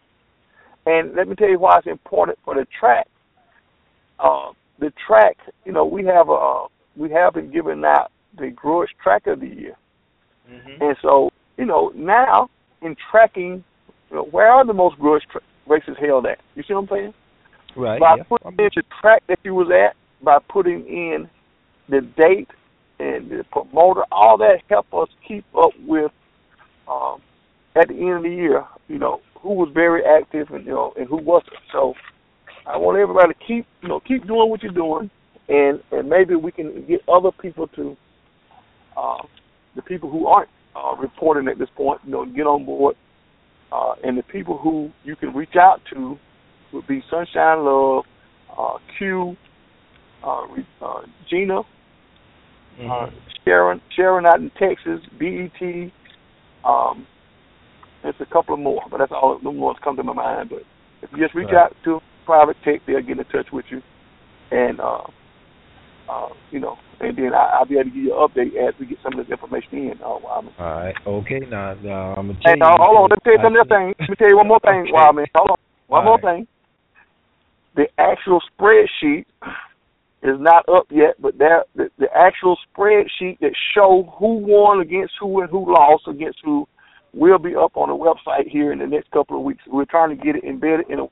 And let me tell you why it's important for the track. Uh, the track, you know, we have a we have been giving out the Grudge Track of the Year. Mm-hmm. And so, you know, now in tracking, you know, where are the most Grudge tra- races held at? You see what I'm saying? Right. By yeah. putting in the track that you was at, by putting in the date and the promoter, all that help us keep up with um, at the end of the year, you know, who was very active and you know and who wasn't. So I want everybody to keep you know keep doing what you're doing, and, and maybe we can get other people to uh, the people who aren't uh, reporting at this point. You know, get on board. Uh, and the people who you can reach out to would be Sunshine Love, uh, Q, uh, uh, Gina, mm-hmm. uh, Sharon, Sharon out in Texas, B E T. Um, there's a couple of more, but that's all the ones come to my mind. But if you just reach right. out to Private Tech, they'll get in touch with you, and uh, uh, you know, and then I, I'll be able to give you an update as we get some of this information in. Uh, all right, okay, now, now I'm gonna tell hey, you. Uh, hold on, let me tell you something else. Let me tell you one more thing, okay. Wild Man. Hold on, one all more right. thing. The actual spreadsheet is not up yet, but there, the, the actual spreadsheet that show who won against who and who lost against who will be up on the website here in the next couple of weeks. We're trying to get it embedded in a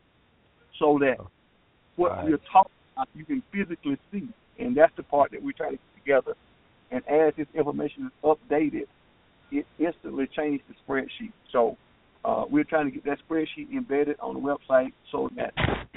so that what right. we're talking about you can physically see, and that's the part that we're trying to get together. And as this information is updated, it instantly changes the spreadsheet. So uh, we're trying to get that spreadsheet embedded on the website so that,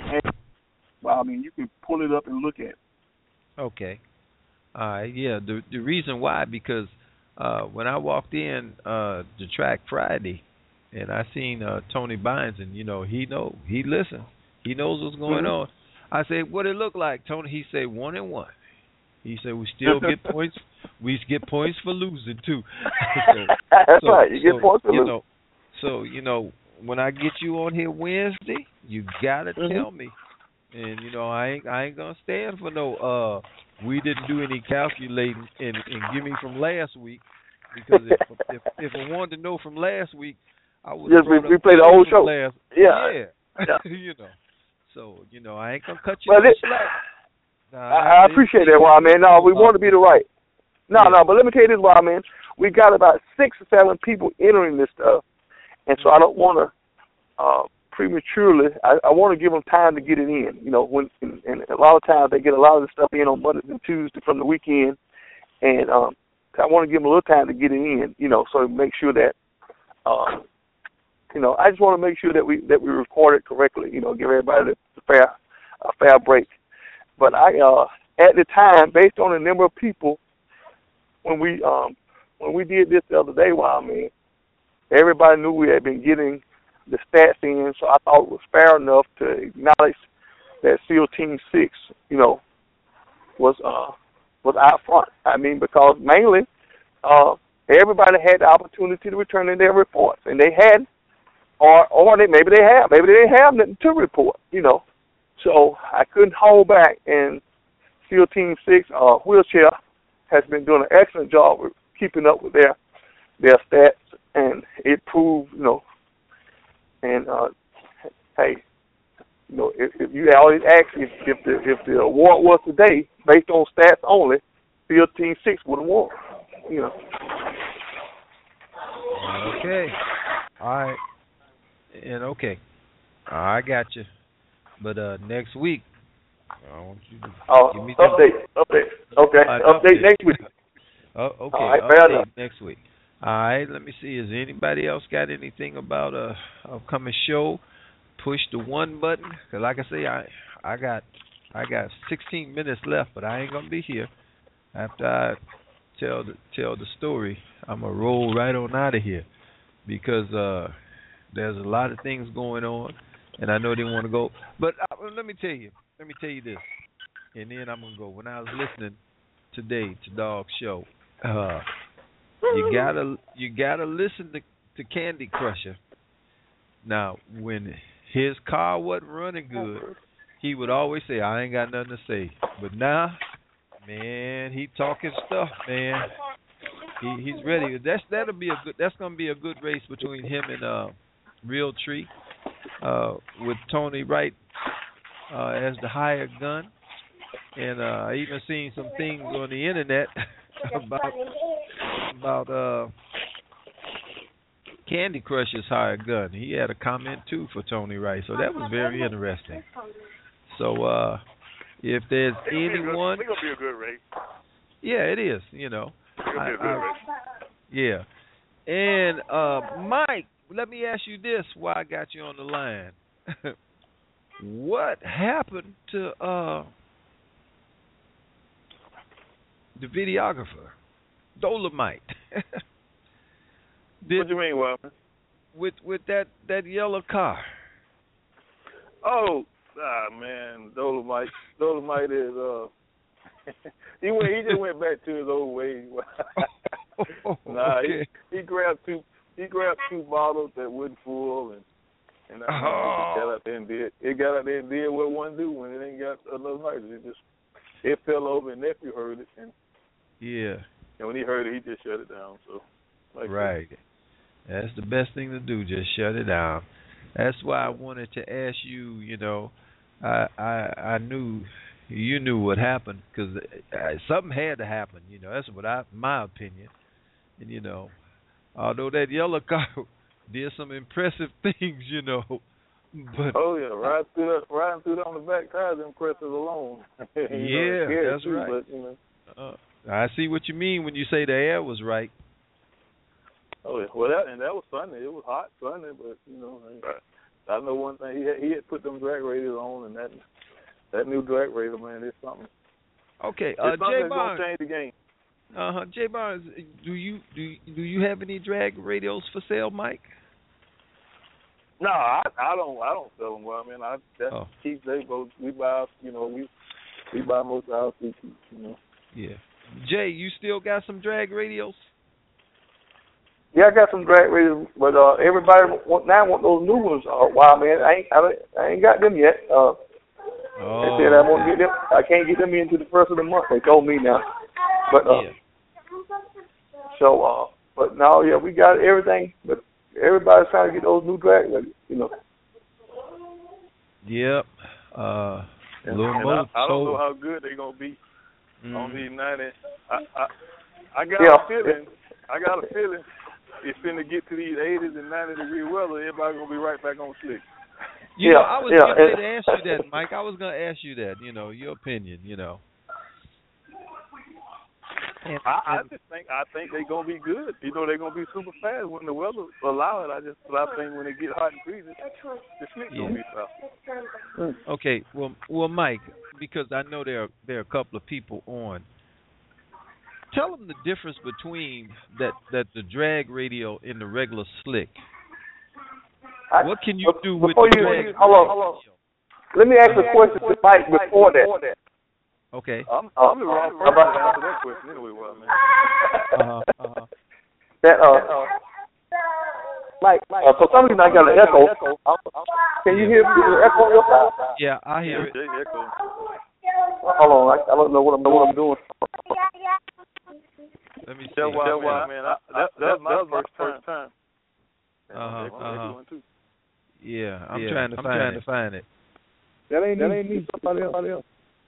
well, I mean, you can pull it up and look at it. Okay. All right. Yeah. The the reason why, because uh, when I walked in uh, the track Friday, and I seen uh, Tony Bynes, and you know he know he listens, he knows what's going mm-hmm. on. I said, what it look like, Tony? He said one and one. He said we still get points. We get points for losing too. so, That's so, right. You so, get points for you losing. Know, so you know when I get you on here Wednesday, you gotta mm-hmm. tell me. And you know I ain't I ain't gonna stand for no. Uh, we didn't do any calculating and, and give me from last week, because if if, if I wanted to know from last week, I would. Yes, we, we played the whole show. Last, yeah. Yeah. yeah. you know. So you know I ain't gonna cut you. Well, it, nah, I, I appreciate that, Wild Man. No, we uh, want to be the right. No, yeah. no, but let me tell you this, Wild Man. We got about six or seven people entering this stuff, and so I don't want to. Uh, prematurely, I, I want to give them time to get it in. You know, when and, and a lot of times they get a lot of the stuff in on Mondays and Tuesdays from the weekend, and um, I want to give them a little time to get it in. You know, so make sure that, uh, you know, I just want to make sure that we that we record it correctly. You know, give everybody a fair a fair break. But I, uh, at the time, based on the number of people, when we um, when we did this the other day, Wild Man, everybody knew we had been getting the stats in, so I thought it was fair enough to acknowledge that SEAL Team Six, you know, was uh was out front. I mean, because mainly uh, everybody had the opportunity to return in their reports, and they had, or or they maybe they have, maybe they didn't have nothing to report, you know. So I couldn't hold back, and SEAL Team Six, uh, Wheelchair, has been doing an excellent job with keeping up with their their stats, and it proved, you know. And uh, hey, you know, if, if you always ask if, if the if the award was today based on stats only, SEAL Team Six would have won. You know. Okay. All right. And okay, I got you. But uh, next week, I want you to oh, give me update. Some... Update. Okay. Uh, update, update next week. Oh, okay. All right, update next week. All right, let me see. Has anybody else got anything about a upcoming show? Push the one button. Cause like I say, I I got I got sixteen minutes left, but I ain't gonna be here after I tell the tell the story. I'm gonna roll right on out of here because uh, there's a lot of things going on, and I know they want to go. But uh, let me tell you, let me tell you this, and then I'm gonna go. When I was listening today to Dog's show. Uh, You gotta you gotta listen to, to Candy Crusher. Now, when his car wasn't running good, he would always say, "I ain't got nothing to say." But now, man, he talking stuff, man. He he's ready. That's that'll be a good. That's gonna be a good race between him and uh, Real Tree, uh, with Tony Wright uh, as the hired gun. And uh, I even seen some things on the internet about. about uh, Candy Crusher's hired gun. He had a comment, too, for Tony Wright, so that was very interesting. So, uh, if there's anyone... It's going to be a good race. Yeah, it is, you know. It's going to be a good race. Yeah. And, uh, Mike, let me ask you this while I got you on the line. What happened to uh, the videographer? Dolomite. Did, what you mean, Wyman? With with that that yellow car. Oh, ah man, Dolomite. Dolomite is uh. he went. He just went back to his old ways. nah, okay. he, he grabbed two. He grabbed two bottles that wouldn't full, and and I oh. he got out there and did. It got out there and did what one do when it ain't got enough nitrogen. It just it fell over, and nephew heard it, and yeah. And when he heard it, he just shut it down. So like right. That. That's the best thing to do. Just shut it down. That's why I wanted to ask you. You know, I I I knew. You knew what happened because something had to happen. You know, that's what I, my opinion. And you know, although that yellow car did some impressive things, you know, but oh yeah, riding through that, riding through that on the back tires impressive alone. yeah, know, that's too, right. But, you know. uh, I see what you mean when you say the air was right. Oh yeah, well that and that was Sunday. It was hot Sunday, but you know, I, I know one thing. He had, he had put them drag radios on, and that. That new drag radio, man, is something. Okay, uh, it's something Jay that's Barnes. Gonna change the game. Uh huh. Jay Barnes, do you do do you have any drag radios for sale, Mike? No, I I don't I don't sell them. Well, I mean, I that's oh. cheap. They go. We buy, you know, we we buy most of our cheap, you know. Yeah. Jay, you still got some drag radios? Yeah, I got some drag radios, but uh, everybody want, now want those new ones. Uh, wow, man, I ain't I, I ain't got them yet. Uh, Oh, they said I won't get them. I can't get them into the first of the month. They told me now. But uh, yeah. so uh, but now yeah, we got everything. But everybody's trying to get those new drag, you know. Yep. Uh, and, little and more. I, I don't so, know how good they're gonna be mm. on these ninety. I I, I got yeah. a feeling. I got a feeling it's finna get to these eighties and ninety degree weather. Everybody's gonna be right back on slick. You yeah, know, I was yeah, getting ready and, to ask you that, Mike. I was going to ask you that, you know, your opinion, you know. And, I, I just think I think they're going to be good. You know, they're going to be super fast when the weather allow it. I just but I think when it get hot and freezing, the slick's going to be fast. Okay, well, well, Mike, because I know there are, there are a couple of people on, tell them the difference between that, that the drag radio and the regular slick. I, what can you do with the you, drag? Hold on, hold on. Let me ask you a question to Mike before that. Okay. I'm, I'm the wrong person to answer that question anyway, well, man. Uh-huh, uh-huh. That uh, Mike, uh, for some reason I got an echo. Can you hear me? The echo on your side? Yeah, I hear it. Echo. Hold on, I, I don't know what I'm what I'm doing. Let me see. Tell why, why, man. I, that, that, that, that was my first time. Uh huh. Uh huh. Yeah, I'm yeah, trying to I'm find trying it. to find it. That ain't that ain't me. Somebody else. Somebody else.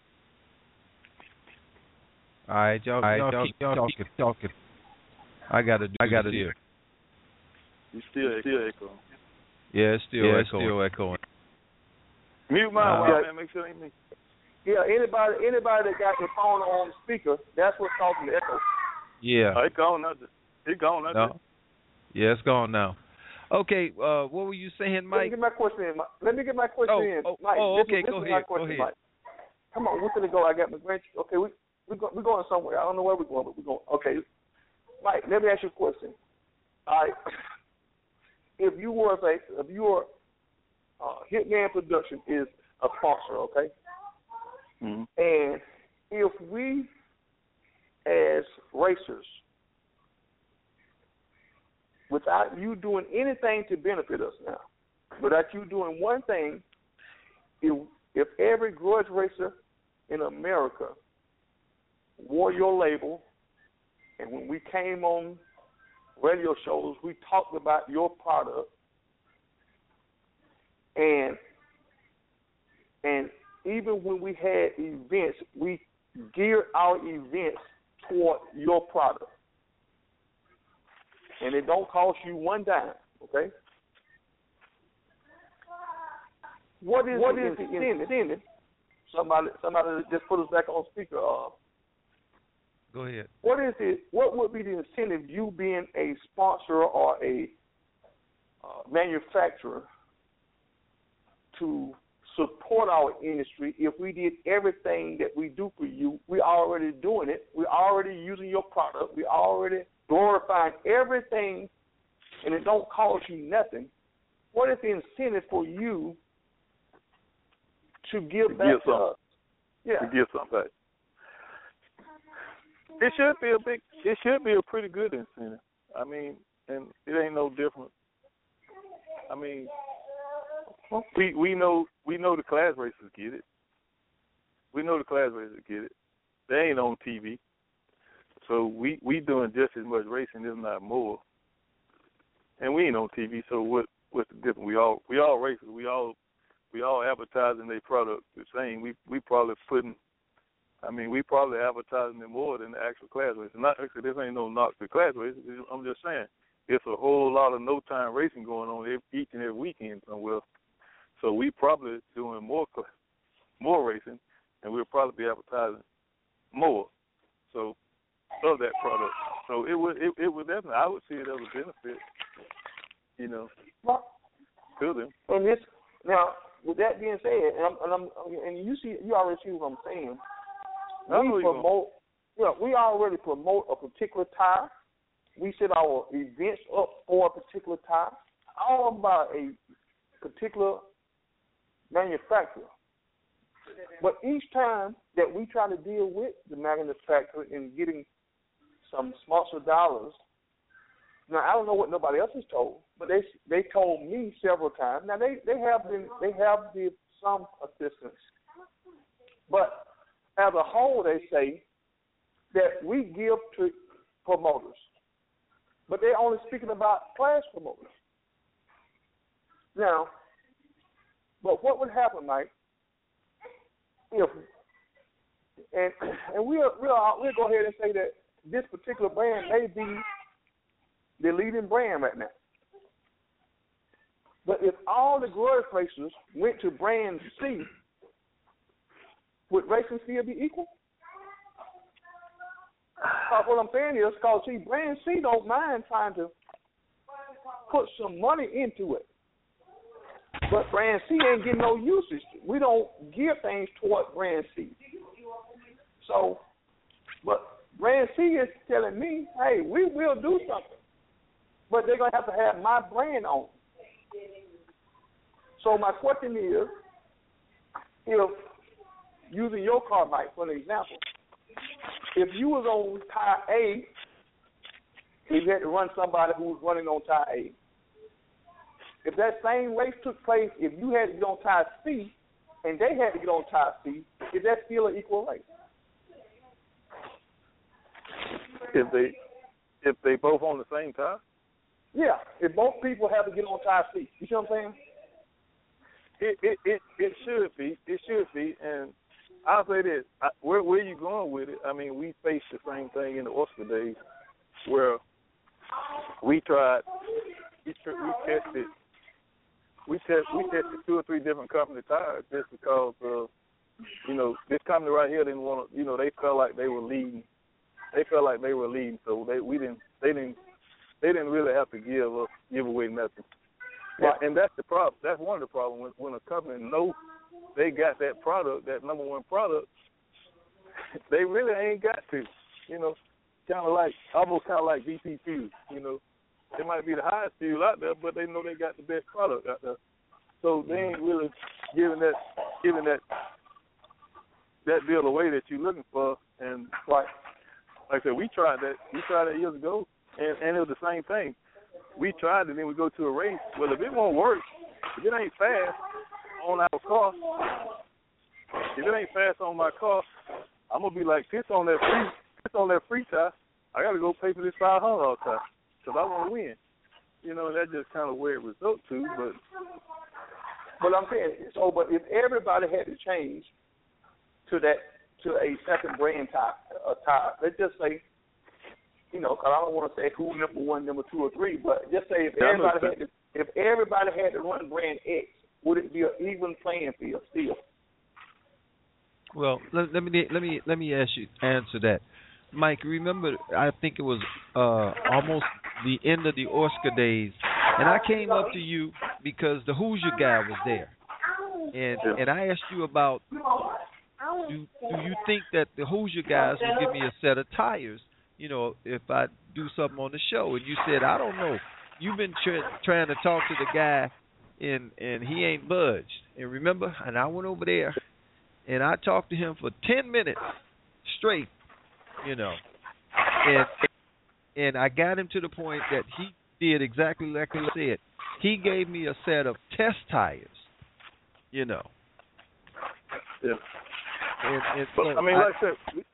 All right, y'all. All right, y'all, y'all keep y'all keep talking. I gotta do. I gotta do. You still still echoing. Yeah, it's still yeah, echoing. Still echoing. Mute mine, uh, man. Make sure it ain't me. Yeah, anybody anybody that got their phone on speaker, that's what's causing the echo. Yeah. Oh, it's gone now. It's gone now. No. Yeah, it's gone now. Okay, uh, what were you saying, Mike? Let me get my question in. Let me get my question oh, in. Oh, Mike, oh this okay, is, this go is ahead. my question, Go ahead. Mike. Come on, where can it go? I got my grand. Okay, we we go, we're going somewhere. I don't know where we're going, but we're going. Okay, Mike, let me ask you a question. All right, if you were a if your uh, Hitman Production is a sponsor, okay, mm-hmm. and if we as racers, without you doing anything to benefit us now, without you doing one thing, if, if every grudge racer in America wore your label, and when we came on radio shows, we talked about your product, and and even when we had events, we geared our events toward your product. And it don't cost you one dime, okay? What is what the is incentive? incentive? Somebody, somebody just put us back on speaker. Uh, Go ahead. What is it? What would be the incentive? You being a sponsor or a uh, manufacturer to support our industry if we did everything that we do for you? We already doing it. We already using your product. We already glorifying everything and it don't cost you nothing, what is the incentive for you to give back give to something. us? Yeah. To give something back. It should be a big. It should be a pretty good incentive. I mean, and it ain't no different. I mean, we we know we know the class racers get it. We know the class racers get it. They ain't on T V, so we we doing just as much racing, if not more. And we ain't on T V, so what what's the difference? We all we all racers. We all we all advertising their product the same. We we probably putting. I mean, we probably advertising it more than the actual class racers. Not actually, this ain't no knock to class racers. I'm just saying, it's a whole lot of no time racing going on every, each and every weekend somewhere. So we probably doing more more racing, and we'll probably be advertising more. So of that product. So it would it, it would definitely, I would see it as a benefit, you know, to them. And this now, with that being said, and, I'm, and, I'm, and you see, you already see what I'm saying. We promote, yeah, we already promote a particular tire. We set our events up for a particular tire, all by a particular manufacturer. But each time that we try to deal with the manufacturer in getting some sponsor dollars, now I don't know what nobody else has told, but they they told me several times. Now they, they have been they have been some assistance, but as a whole, they say that we give to promoters, but they're only speaking about class promoters. Now, but what would happen, Mike, if and and we'll we'll we'll go ahead and say that this particular brand may be the leading brand right now, but if all the glory racers went to brand C, would racing still be equal? Because what I'm saying is, because see, brand C don't mind trying to put some money into it, but brand C ain't getting no usage. We don't give things toward brand C. So, but brand C is telling me, hey, we will do something, but they're gonna have to have my brand on. So my question is, if using your car, Mike, for an example, if you was on tire A, you had to run somebody who was running on tire A. If that same race took place, if you had to get on tire C and they had to get on tire C, is that still an equal race? If they if they both on the same tire? Yeah, if both people have to get on tire C. You see what I'm saying? It it it, it should be. It should be, and I'll say this: I, where where you going with it? I mean, we faced the same thing in the Oscar days, where we tried, we, tr- we tested, we test, we tested two or three different company tires just because, uh, you know, this company right here didn't want to, you know, they felt like they were leading, they felt like they were leading, so they we didn't, they didn't, they didn't really have to give up, give away nothing. Right. And, and that's the problem. That's one of the problems when, when a company knows they got that product, that number one product, they really ain't got to, you know, kind of like, almost kind of like V P Fuel, you know. They might be the highest fuel out there, but they know they got the best product out there. So they ain't really giving that, giving that, that deal away that you're looking for. And like, like I said, we tried that, we tried that years ago, and, and it was the same thing. We tried it, then we go to a race. Well, if it won't work, if it ain't fast on our car, if it ain't fast on my car, I'm gonna be like, piss on that free, piss on that free tire. I gotta go pay for this five hundred dollar tire because I want to win. You know, that's just kind of where it results to. But, but I'm saying, so, but if everybody had to change to that to a second brand tire, a tire, let's just say, you know, because I don't want to say who number one, number two, or three, but just say if everybody had to, if everybody had to run brand X, would it be an even playing field still? Well, let, let me let me let me ask you answer that, Mike. Remember, I think it was uh, almost the end of the Oscar days, and I came up to you because the Hoosier guy was there, and yeah. and I asked you about do do you think that the Hoosier guys will give me a set of tires? You know, if I do something on the show, and you said, I don't know. you've been tr- trying to talk to the guy, and and he ain't budged. And remember, and I went over there, and I talked to him for ten minutes straight, you know, and and I got him to the point that he did exactly like he said. He gave me a set of test tires, you know. Yeah. And, and but, so I mean, I, like I said, we,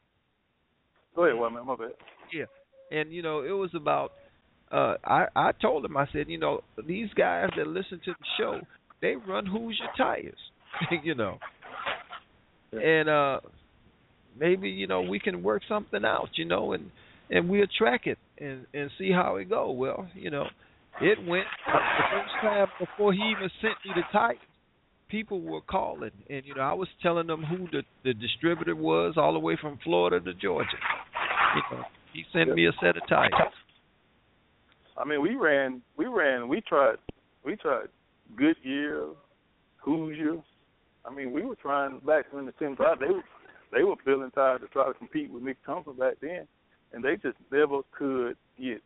go ahead, well, man, my bad. Yeah, and you know, it was about. Uh, I I told him, I said, you know, these guys that listen to the show, they run Hoosier tires, you know, yeah. and uh, maybe you know we can work something out, you know, and and we'll track it and and see how it go. Well, you know, it went the first time before he even sent me the tires. People were calling, and you know, I was telling them who the the distributor was, all the way from Florida to Georgia. You know, he sent yeah. me a set of tires. I mean, we ran, we ran, we tried, we tried Goodyear, Hoosier. I mean, we were trying back in the seventies. They were, they were building tires to try to compete with Mickey Thompson back then, and they just never could get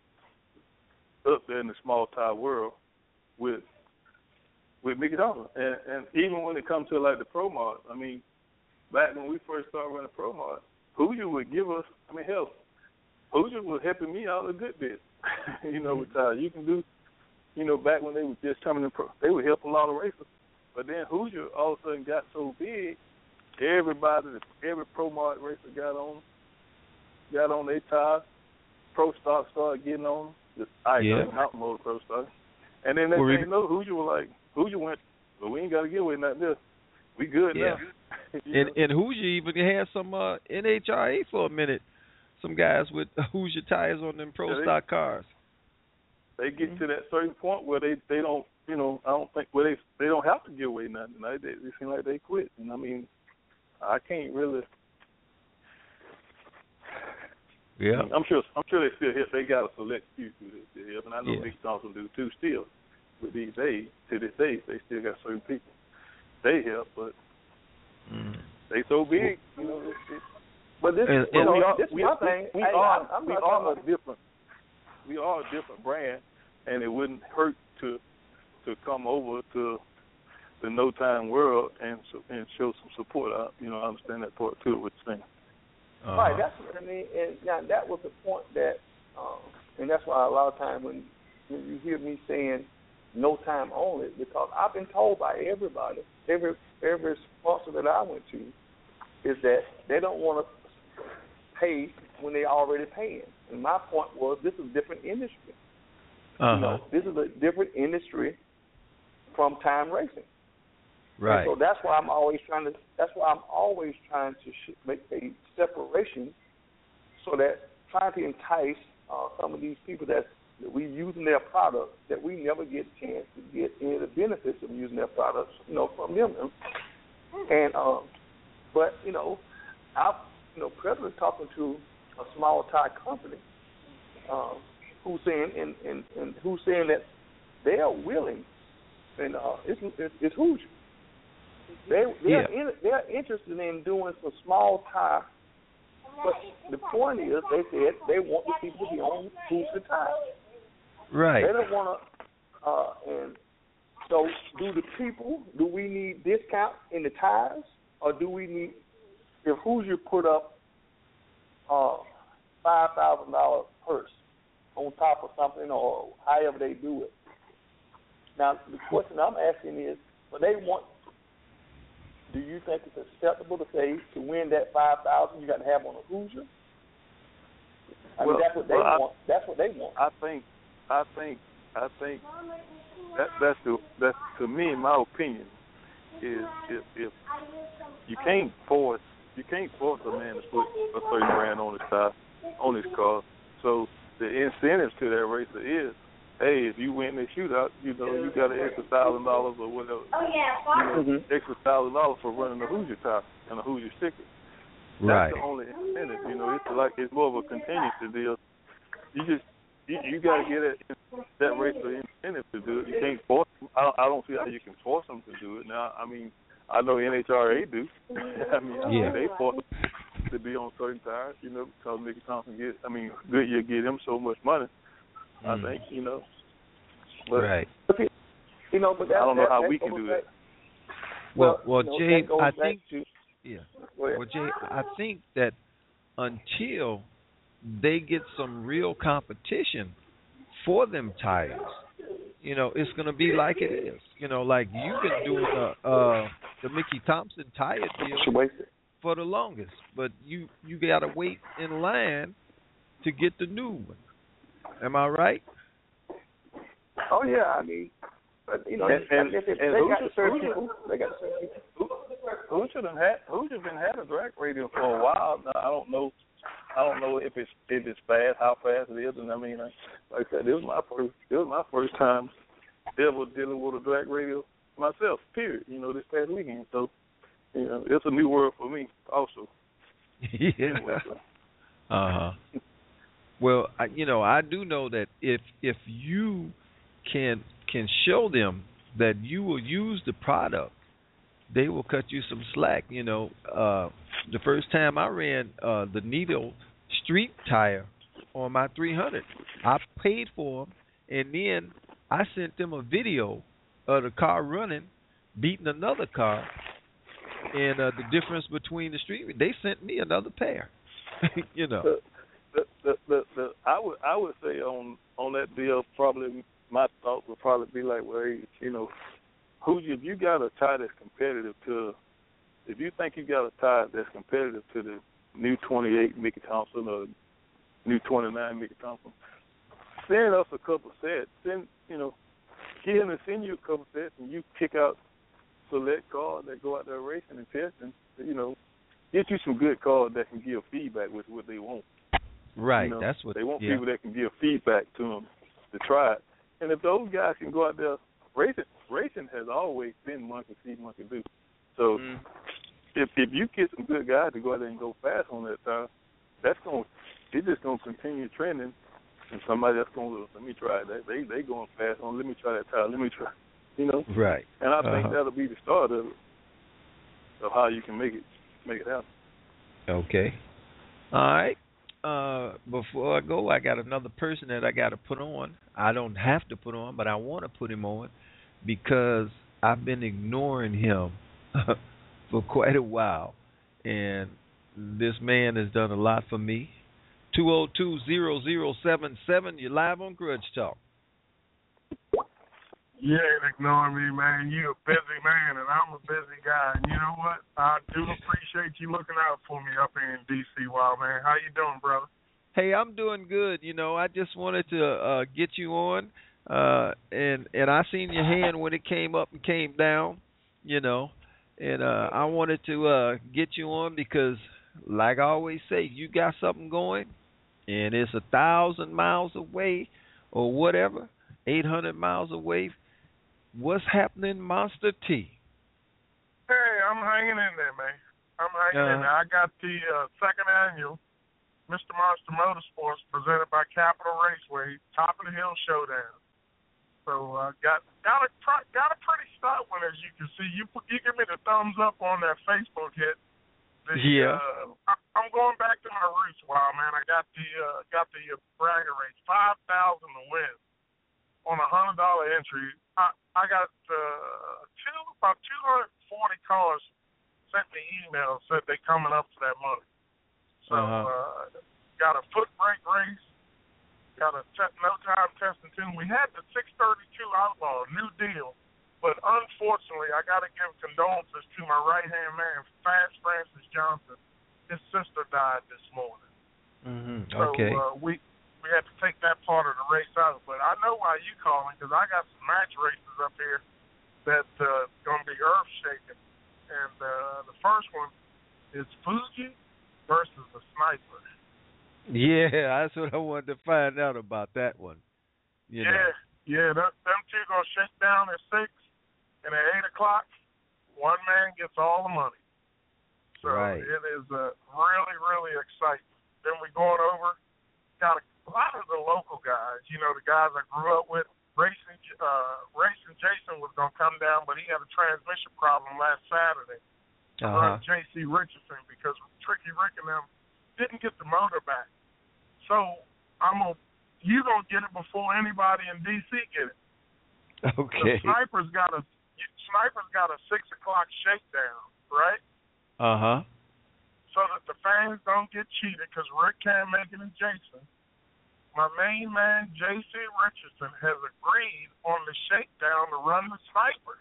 up there in the small tire world with with Mickey Thompson. And, and even when it comes to like the Pro Mod, I mean, back when we first started running Pro Mod, Hoosier would give us, I mean, hell, Hoosier was helping me out a good bit. you know, with uh, you can do, you know, back when they were just coming in, pro, they would help a lot of racers. But then Hoosier all of a sudden got so big, everybody, every Pro Mod racer got on, got on their tires. Pro Stock started getting on them. Just I yeah. Mountain Motor Pro Stock. And then they well, didn't know Hoosier was like, Hoosier went, well, we ain't got to give away nothing else. We good yeah. now. and, and Hoosier even had some uh, N H R A for a minute. Some guys with Hoosier tires on them Pro yeah, they, Stock cars. They get mm-hmm. to that certain point where they, they don't, you know, I don't think, where they they don't have to give away nothing. They, they, they seem like they quit. And I mean, I can't really. Yeah. I'm sure. I'm sure they still help. They got a select few who they still help, and I know yeah. Mickey Thompson do too. Still, with these days, to this day, they still got certain people they help, but mm. they so big, you know. It, it, But this, and, you know, we are, this we, one we, thing. we hey, are, I'm we are a different, we are a different brand, and it wouldn't hurt to, to come over to the No Time world and and show some support. I, you know, I understand that part too. What you're saying. Uh-huh. Right. That's what I mean. And now that was the point that, um, and that's why a lot of times when when you hear me saying No Time only, because I've been told by everybody, every every sponsor that I went to, is that they don't want to pay when they already paying. And my point was, this is a different industry. Uh-huh. You know, this is a different industry from time racing. Right. And so that's why I'm always trying to. That's why I'm always trying to sh- make a separation, so that trying to entice uh, some of these people that, that we using their products, that we never get a chance to get any of the benefits of using their products, you know, from them. And um, but you know, I'm you know presently talking to a small tire company um, who's saying and, and, and who's saying that they are willing, and uh, it's it's, it's Hoosier. They they're, yeah. in, they're interested in doing some small tire, but the point is, they said they want the people to be on Hoosier tires. Right. They don't want to, uh, and so do the people? Do we need discount in the tires, or do we need? If Hoosier put up uh, five thousand dollar purse on top of something, or however they do it. Now the question I'm asking is, when they want. Do you think it's acceptable to say to win that five thousand you got to have on a Hoosier? I well, mean, that's what they well, want. I, that's what they want. I think, I think, I think that that's the that's to me, in my opinion, is if if you can't force you can't force a man to put a thirty grand on his tire on his car. So the incentive to that racer is, hey, if you win the shootout, you know, you got an extra thousand dollars or whatever. Oh, yeah. You know, mm-hmm. extra thousand dollars for running a Hoosier tire and a Hoosier sticker. Right. That's the only incentive. You know, it's like it's more of a contingency deal. You just you, you got to get that that racer incentive to do it. You can't force them. I, I don't see how you can force them to do it. Now, I mean, I know N H R A do. I mean, yeah. they force them to be on certain tires. You know, because Mickey Thompson get. I mean, Goodyear get him so much money. I think, you know, But, right. You know, but that, I don't know that, how that we can goes do back, that. Well, well, you know, Jay, that goes I back think, to, yeah. go ahead. Well, Jay, I think that until they get some real competition for them tires, you know, it's going to be like it is. You know, like you've been doing the uh, the Mickey Thompson tire deal for the longest, but you you got to wait in line to get the new one. Am I right? Oh yeah, I mean, but you know, And, and, if, if and they who got should, certain who people, they got certain people. Who should have had who should have been had a drag radio for a while now. I don't know. I don't know if it's if it's fast, how fast it is, and I mean, like, like I said, this was my first this was my first time ever dealing with a drag radio myself. Period. You know, this past weekend, so you know, it's a new world for me also. Yeah. Uh huh. Well, I, you know, I do know that if if you can can show them that you will use the product, they will cut you some slack. You know, uh, the first time I ran uh, the Needle Street tire on my three hundred, I paid for them, and then I sent them a video of the car running, beating another car, and uh, the difference between the street. They sent me another pair. You know. The, the, the, the, the, I would I would say on on that deal, probably my thought would probably be like, well, hey, you know, who if you got a tire that's competitive to, if you think you got a tire that's competitive to the new twenty-eight Mickey Thompson or new twenty-nine Mickey Thompson, send us a couple sets. Send you know, get him to send you a couple sets, and you pick out select cars that go out there racing and testing. You know, get you some good cars that can give feedback with what they want. Right, you know, that's what they want. Yeah. People that can give feedback to them to try it. And if those guys can go out there racing, racing has always been monkey see, monkey do. So Mm. if if you get some good guys to go out there and go fast on that tire, that's going it's just going to continue trending. And somebody that's going to let me try it. They they going fast on. Let me try that tire. Let me try. You know. Right. And I uh-huh. think that'll be the start of it, of how you can make it make it happen. Okay. All right. Uh, before I go, I got another person that I got to put on. I don't have to put on, but I want to put him on because I've been ignoring him for quite a while, and this man has done a lot for me. two oh two, zero zero seven seven, you're live on Grudge Talk. You ain't ignoring me, man. You a busy man, and I'm a busy guy. And you know what? I do appreciate you looking out for me up here in D C, Wild Man. How you doing, brother? Hey, I'm doing good. You know, I just wanted to uh, get you on, uh, and and I seen your hand when it came up and came down. You know, and uh, I wanted to uh, get you on because, like I always say, you got something going, and it's a thousand miles away, or whatever, eight hundred miles away. What's happening, Monster T? Hey, I'm hanging in there, man. I'm hanging Uh-huh. in there. I got the uh, second annual Mister Monster Motorsports presented by Capital Raceway, Top of the Hill Showdown. So uh, got got a got a pretty stout one, as you can see. You put, you give me the thumbs up on that Facebook hit. The, Yeah. Uh, I, I'm going back to my roots, Wild Man. I got the uh, got the uh, bragger race, five thousand to win on a hundred dollar entry. I I got uh, two about two hundred forty cars sent me emails said they coming up for that money. So Uh-huh. uh, got a foot brake race, got a te- no time testing tune. We had the six thirty-two Outlaw, new deal, but unfortunately I got to give condolences to my right hand man, Fast Francis Johnson. His sister died this morning. Mm-hmm. So Okay. uh, we we had to take that part of the race out. But I know why you calling, because I got some match races up here that uh, going to be earth shaking. And uh, the first one is Fuji versus the Sniper. Yeah, that's what I wanted to find out about that one. You yeah, know. yeah. Them, them two going to shake down at six, and at eight o'clock, one man gets all the money. So Right. it is uh, really, really exciting. Then we going over, got a A lot of the local guys, you know, the guys I grew up with, racing, uh, racing Jason was going to come down, but he had a transmission problem last Saturday. Uh-huh. Uh, J C Richardson, because Tricky Rick and them didn't get the motor back. So I'm gonna, you going to get it before anybody in D C get it. Okay. The sniper's got a sniper's got a six o'clock shakedown, right? Uh huh. So that the fans don't get cheated because Rick can't make it in Jason. My main man, J C Richardson, has agreed on the shakedown to run the sniper.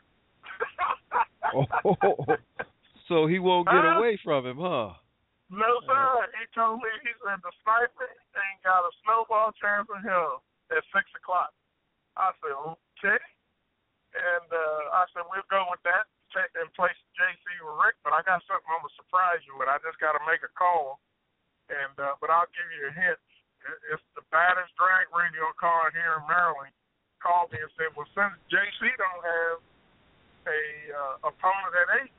Oh, so he won't get huh? away from him, huh? No, sir. He told me, he said the sniper ain't got a snowball chance in hell at six o'clock. I said, okay. And uh, I said, we'll go with that and place J C with Rick, but I got something I'm going to surprise you with. I just got to make a call. And uh, But I'll give you a hint. It's the baddest drag radio car here in Maryland called me and said, well, since J C don't have a uh, opponent at eight,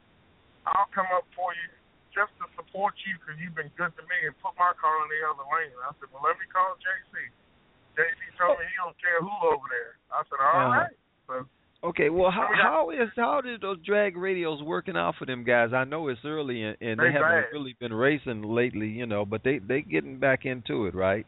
I'll come up for you just to support you because you've been good to me and put my car in the other lane. I said, well, let me call J C. J C told me he don't care who over there. I said, all uh-huh. right. So, okay, well, how how is how did those drag radios working out for them guys? I know it's early and, and they, they haven't bad. really been racing lately, you know, but they they getting back into it, right?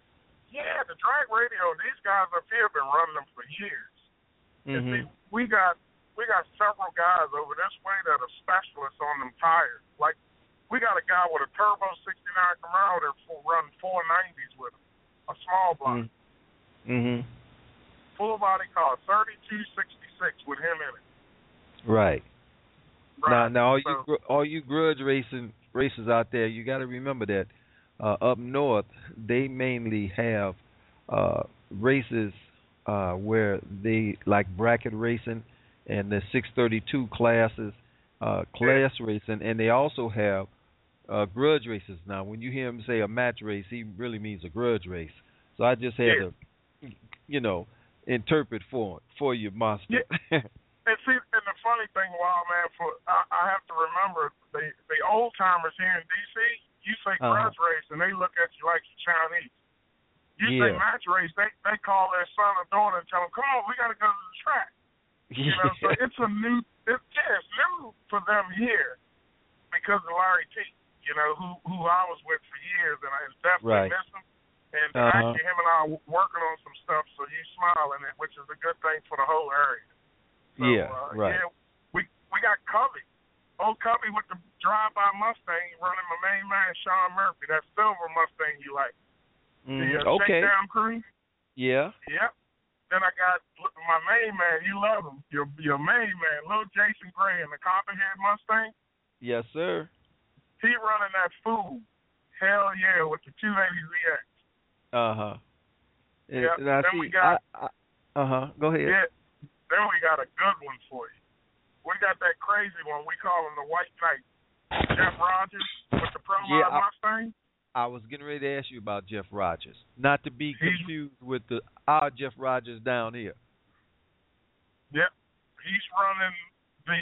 Yeah, the drag radio. These guys up here have been running them for years. Mm-hmm. And see, we got we got several guys over this way that are specialists on them tires. Like we got a guy with a turbo sixty-nine Camaro that run four nineties with him, a small block. Mm-hmm. Full body car, thirty-two sixty-six with him in it. Right. right. Now, now all so, you all you grudge racing racers out there, you got to remember that uh, up north they mainly have uh, races uh, where they like bracket racing and the six thirty-two classes, uh, class yeah. racing, and they also have uh, grudge races. Now, when you hear him say a match race, he really means a grudge race. So I just had yeah. to, you know, interpret for for you, monster. Yeah. And see, and the funny thing, Wild Man, for I, I have to remember the the old timers here in D C. You say uh-huh. grudge race, and they look at you like you're Chinese. You yeah. say match race, they they call their son or daughter and tell them, "Come on, we got to go to the track." You know, so it's a new, it, yeah, it's new for them here because of Larry T. You know, who who I was with for years, and I definitely right. miss him. And uh-huh. actually, him and I are working on some stuff, so you smiling it, which is a good thing for the whole area. So, yeah, uh, right. Yeah, we we got Cubby, old Cubby with the drive-by Mustang running my main man Sean Murphy, that silver Mustang you like. Mm, the uh, okay. Shakedown Crew. Yeah. Yep. Then I got my main man. You love him. Your your main man, little Jason Gray in the Copperhead Mustang. Yes, sir. He running that fool. Hell yeah, with the two eighty Z X. Uh huh. Yeah. Then see, we got. Uh huh. Go ahead. Yeah. Then we got a good one for you. We got that crazy one. We call him the White Knight. Jeff Rogers with the Pro yeah, I, Mustang. I was getting ready to ask you about Jeff Rogers. Not to be He's, confused with the our Jeff Rogers down here. Yep. He's running the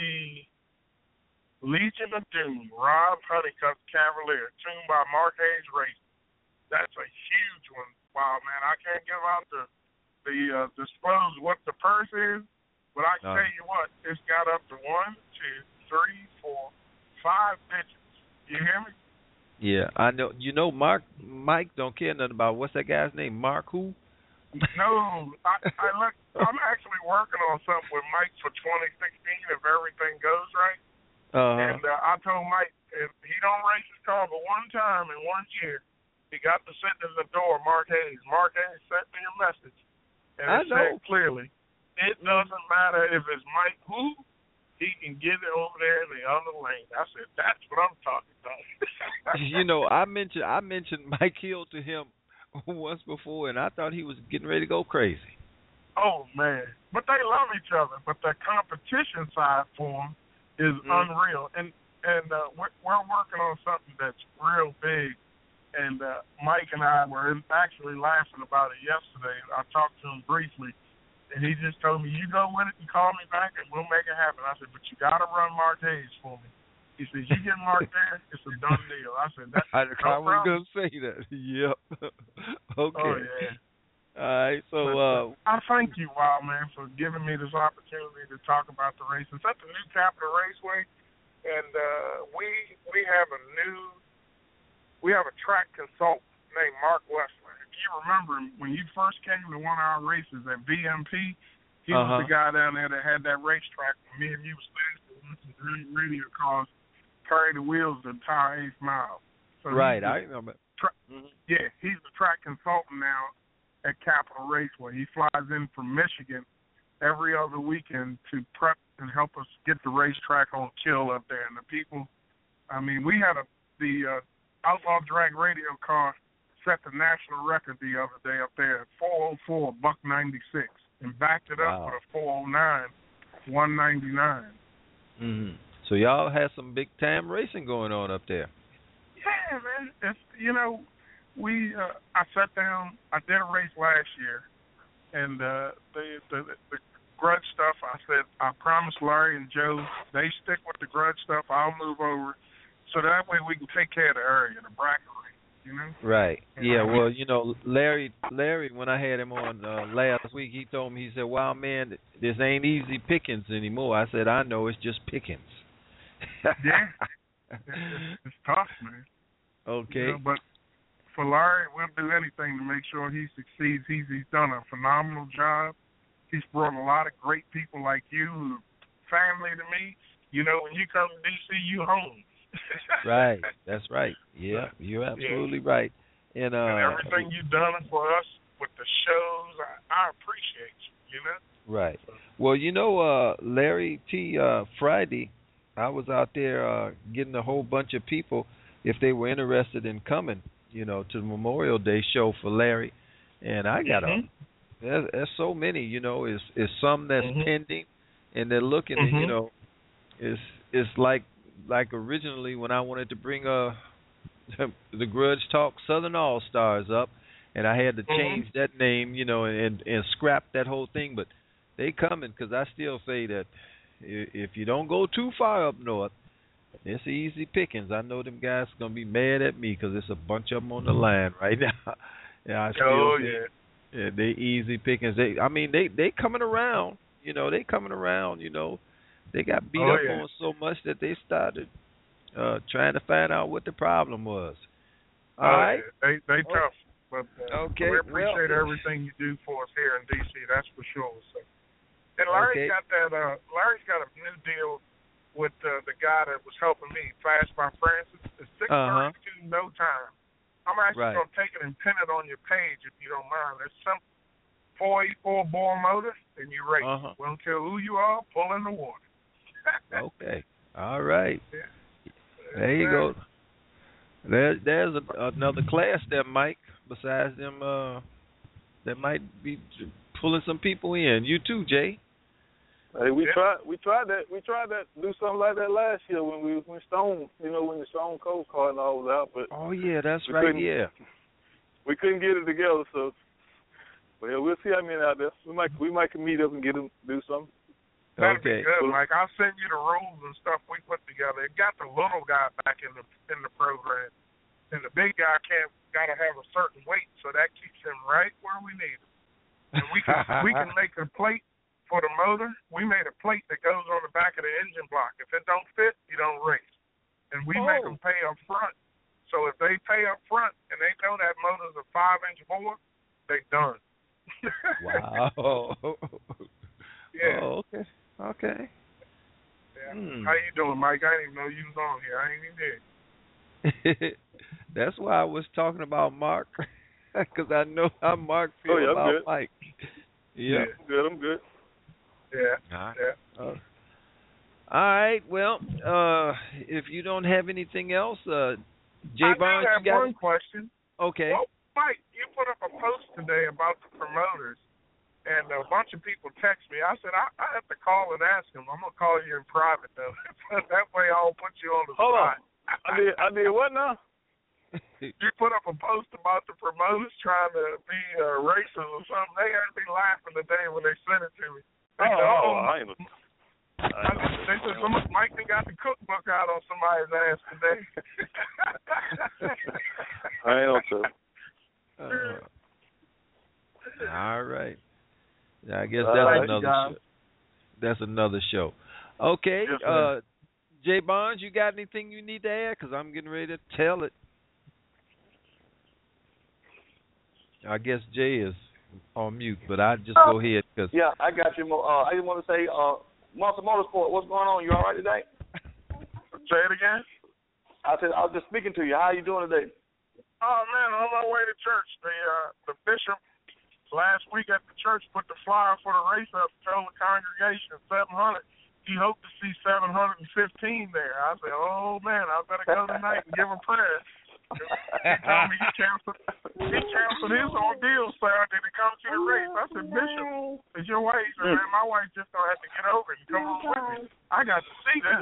Legion of Doom, Rob Honeycutt Cavalier, tuned by Mark Hayes Racing. That's a huge one. Wow, man. I can't give out the the uh, disclose what the purse is, but I can no. tell you what, it's got up to one, two, three, four, five digits. You hear me? Yeah, I know. You know, Mark, Mike don't care nothing about what's that guy's name? Mark who? No, I, I look. I'm actually working on something with Mike for twenty sixteen if everything goes right. Uh-huh. And uh, I told Mike if he don't race his car but one time in one year, he got to sit in the door. Mark Hayes. Mark Hayes sent me a message. And it said clearly, it doesn't matter if it's Mike who, he can get it over there in the other lane. I said, that's what I'm talking about. You know, I mentioned I mentioned Mike Hill to him once before, and I thought he was getting ready to go crazy. Oh, man. But they love each other. But the competition side for them is mm-hmm. unreal. And and uh, we're, we're working on something that's real big. And uh, Mike and I were actually laughing about it yesterday. I talked to him briefly, and he just told me, you go with it and call me back, and we'll make it happen. I said, but you got to run Mark Hayes for me. He said, you get Mark there, it's a done deal. I said, that's I, no I was going to say that. Yep. Okay. Oh, yeah. All right, so... But, uh, I thank you, Wild Man, for giving me this opportunity to talk about the race. It's at the new Capitol Raceway, and uh, we we have a new... We have a track consultant named Mark Westler. If you remember, when you first came to one of our races at V M P, He uh-huh. was the guy down there that had that racetrack. Me and you was listening to radio cars carry the wheels the entire eighth mile. So right, the, I remember. Tra- mm-hmm. Yeah, he's the track consultant now at Capital Raceway. He flies in from Michigan every other weekend to prep and help us get the racetrack on kill up there. And the people, I mean, we had a the uh, Outlaw Drag radio car set the national record the other day up there at four oh four, buck ninety-six, and backed it wow. up with a four oh nine, one ninety-nine. Mm-hmm. So y'all had some big time racing going on up there. Yeah, man. It's, you know, we uh, I sat down. I did a race last year, and uh, the, the the grudge stuff. I said I promised Larry and Joe they stick with the grudge stuff. I'll move over, so that way we can take care of the area, the bracket race. You know. Right. Yeah. Well, you know, Larry. Larry, when I had him on uh, last week, he told me, he said, "Wow, man, this ain't easy pickings anymore." I said, "I know, it's just pickings." Yeah. It's, it's tough, man. Okay. You know, but for Larry, we'll do anything to make sure he succeeds. He's he's done a phenomenal job. He's brought a lot of great people like you, who family to me. You know, when you come to D C, you home. Right. That's right. Yeah, you're absolutely yeah. right. And, uh, and everything you've done for us with the shows, I, I appreciate you. You know. Right. Well, you know, uh, Larry T. Uh, Friday, I was out there uh, getting a whole bunch of people if they were interested in coming, you know, to the Memorial Day show for Larry. And I got mm-hmm. a there's, there's so many, you know, is is some that's mm-hmm. pending, and they're looking mm-hmm. at, you know, it's it's like like originally when I wanted to bring uh the Grudge Talk Southern All Stars up, and I had to change mm-hmm. that name, you know, and and scrap that whole thing, but they coming because I still say that. If you don't go too far up north, it's easy pickings. I know them guys are going to be mad at me because there's a bunch of them on the line right now. Yeah, I still oh, yeah. yeah. They easy pickings. They, I mean, they they coming around. You know, they coming around, you know. They got beat oh, up yeah. on so much that they started uh, trying to find out what the problem was. All oh, right? Yeah. They, they oh. tough. But uh, okay. we appreciate well, everything you do for us here in D C, that's for sure. So. And Larry's okay. got that. Uh, Larry's got a new deal with uh, the guy that was helping me, Fast by Francis. It's six uh-huh. thirty-two, no time. I'm actually right. going to take it and pin it on your page if you don't mind. It's some four eighty-four bore motor, and you race. Uh-huh. We don't care who you are, pull in the water. Okay. All right. Yeah. There you go. There, there's a, another class there, Mike. Besides them, uh, that might be pulling some people in. You too, Jay. Hey, we yeah. tried. We tried that. We tried that. Do something like that last year when we when Stone, you know, when the Stone Cold car and all was out. But oh yeah, that's right. Yeah. We couldn't get it together, so well, we'll see how many out there. We might we might can meet up and get them do something. That'd okay. be good, Mike. I'll send you the rules and stuff we put together. It got the little guy back in the in the program, and the big guy can't got to have a certain weight, so that keeps him right where we need him. And we can we can make a plate for the motor. We made a plate that goes on the back of the engine block. If it don't fit, you don't race. And we oh. make them pay up front. So if they pay up front and they know that motor's a five inch bore, they done. Wow. Yeah. Oh, okay. Okay. Yeah. Hmm. How you doing, Mike? I didn't even know you was on here. I ain't even there. That's why I was talking about Mark, because I know how Mark feels oh, yeah, about good. Mike. Yeah. yeah, good. I'm good. Yeah. All right. Yeah. Uh, all right. Well, uh, if you don't have anything else, uh, Jay I Barnes, do have you got one question. Okay. Well, Mike, you put up a post today about the promoters, and a bunch of people text me. I said, I, I have to call and ask them. I'm going to call you in private, though. That way I won't put you on the Hold spot. On. I did I did what now? You put up a post about the promoters trying to be uh, racist or something. They had me laughing today when they sent it to me. They oh, said, oh, I ain't I I, they said some, Mike done got the cookbook out on somebody's ass today. I ain't on to. Uh, all right. I guess all that's right, another show. That's another show. Okay. Yes, uh, Jay Barnes, you got anything you need to add? Because I'm getting ready to tell it. I guess Jay is on mute, but I just Uh, go ahead because Yeah, I got you. Mo- Uh, I just want to say, uh, Monster Motorsport, what's going on? You all right today? Say it again. I said I was just speaking to you. How you doing today? Oh man, on my way to church, the uh, the bishop last week at the church put the flyer for the race up, told the congregation seven hundred. He hoped to see seven hundred fifteen there. I said, oh man, I better go tonight and give him prayer. He told me he canceled, he canceled his own deal Saturday to come to the race. I said, Bishop, it's your wife. He said, man, my wife just gonna have to get over it and come on with me. I got to see this.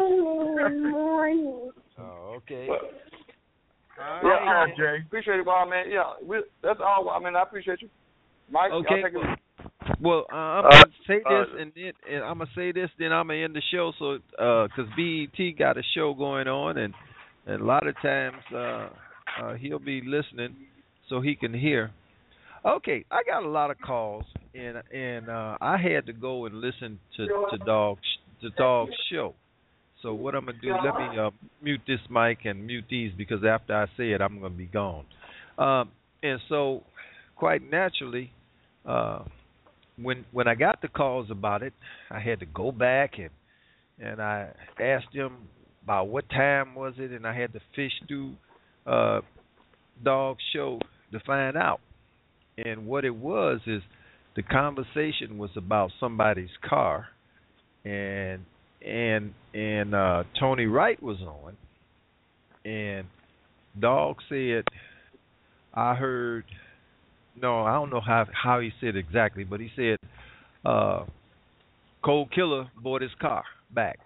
oh, okay. Well, All yeah, right. um, Jay. Appreciate it, Bob, man. Yeah, we, that's all. I mean, I appreciate you, Mike. Okay. Y'all take it. Well, uh, I'm Uh, gonna say uh, this, and then and I'm gonna say this, then I'm gonna end the show. So, uh 'cause B E T got a show going on, and, and a lot of times uh, uh, he'll be listening so he can hear. Okay, I got a lot of calls, and and uh, I had to go and listen to to Dog to Dog's show. So what I'm gonna do? Let me uh, mute this mic and mute these because after I say it, I'm gonna be gone. Um, and so, quite naturally. Uh, When when I got the calls about it, I had to go back and and I asked them about what time was it, and I had to fish through uh, Dog's show to find out. And what it was is the conversation was about somebody's car, and and and uh, Tony Wright was on, and Dog said, I heard. No, I don't know how how he said exactly, but he said uh, Cold Killer bought his car back.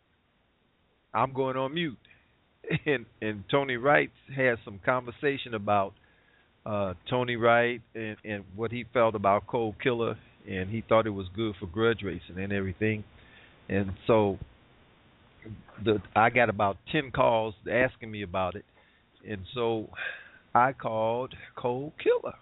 I'm going on mute, and and Tony Wright had some conversation about uh, Tony Wright and, and what he felt about Cold Killer, and he thought it was good for grudge racing and everything, and so the I got about ten calls asking me about it, and so I called Cold Killer.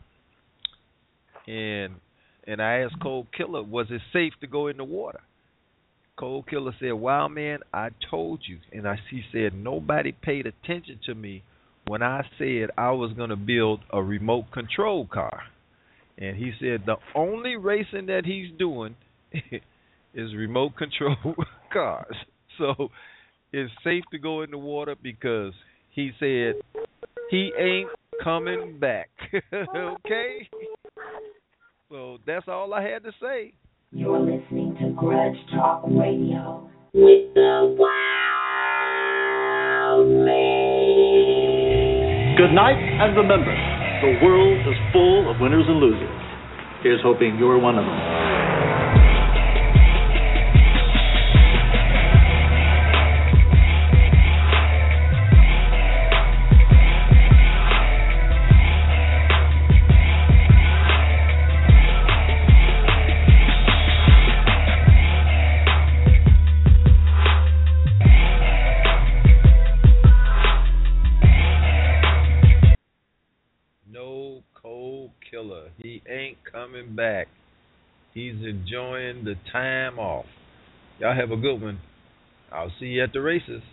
And and I asked Cold Killer, was it safe to go in the water? Cold Killer said, wow, man, I told you. And I, he said, nobody paid attention to me when I said I was going to build a remote control car. And he said the only racing that he's doing is remote control cars. So it's safe to go in the water because he said he ain't coming back. Okay? So that's all I had to say. You're listening to Grudge Talk Radio with the Wild Man. Good night, and remember, the world is full of winners and losers. Here's hoping you're one of them. He ain't coming back. He's enjoying the time off. Y'all have a good one. I'll see you at the races.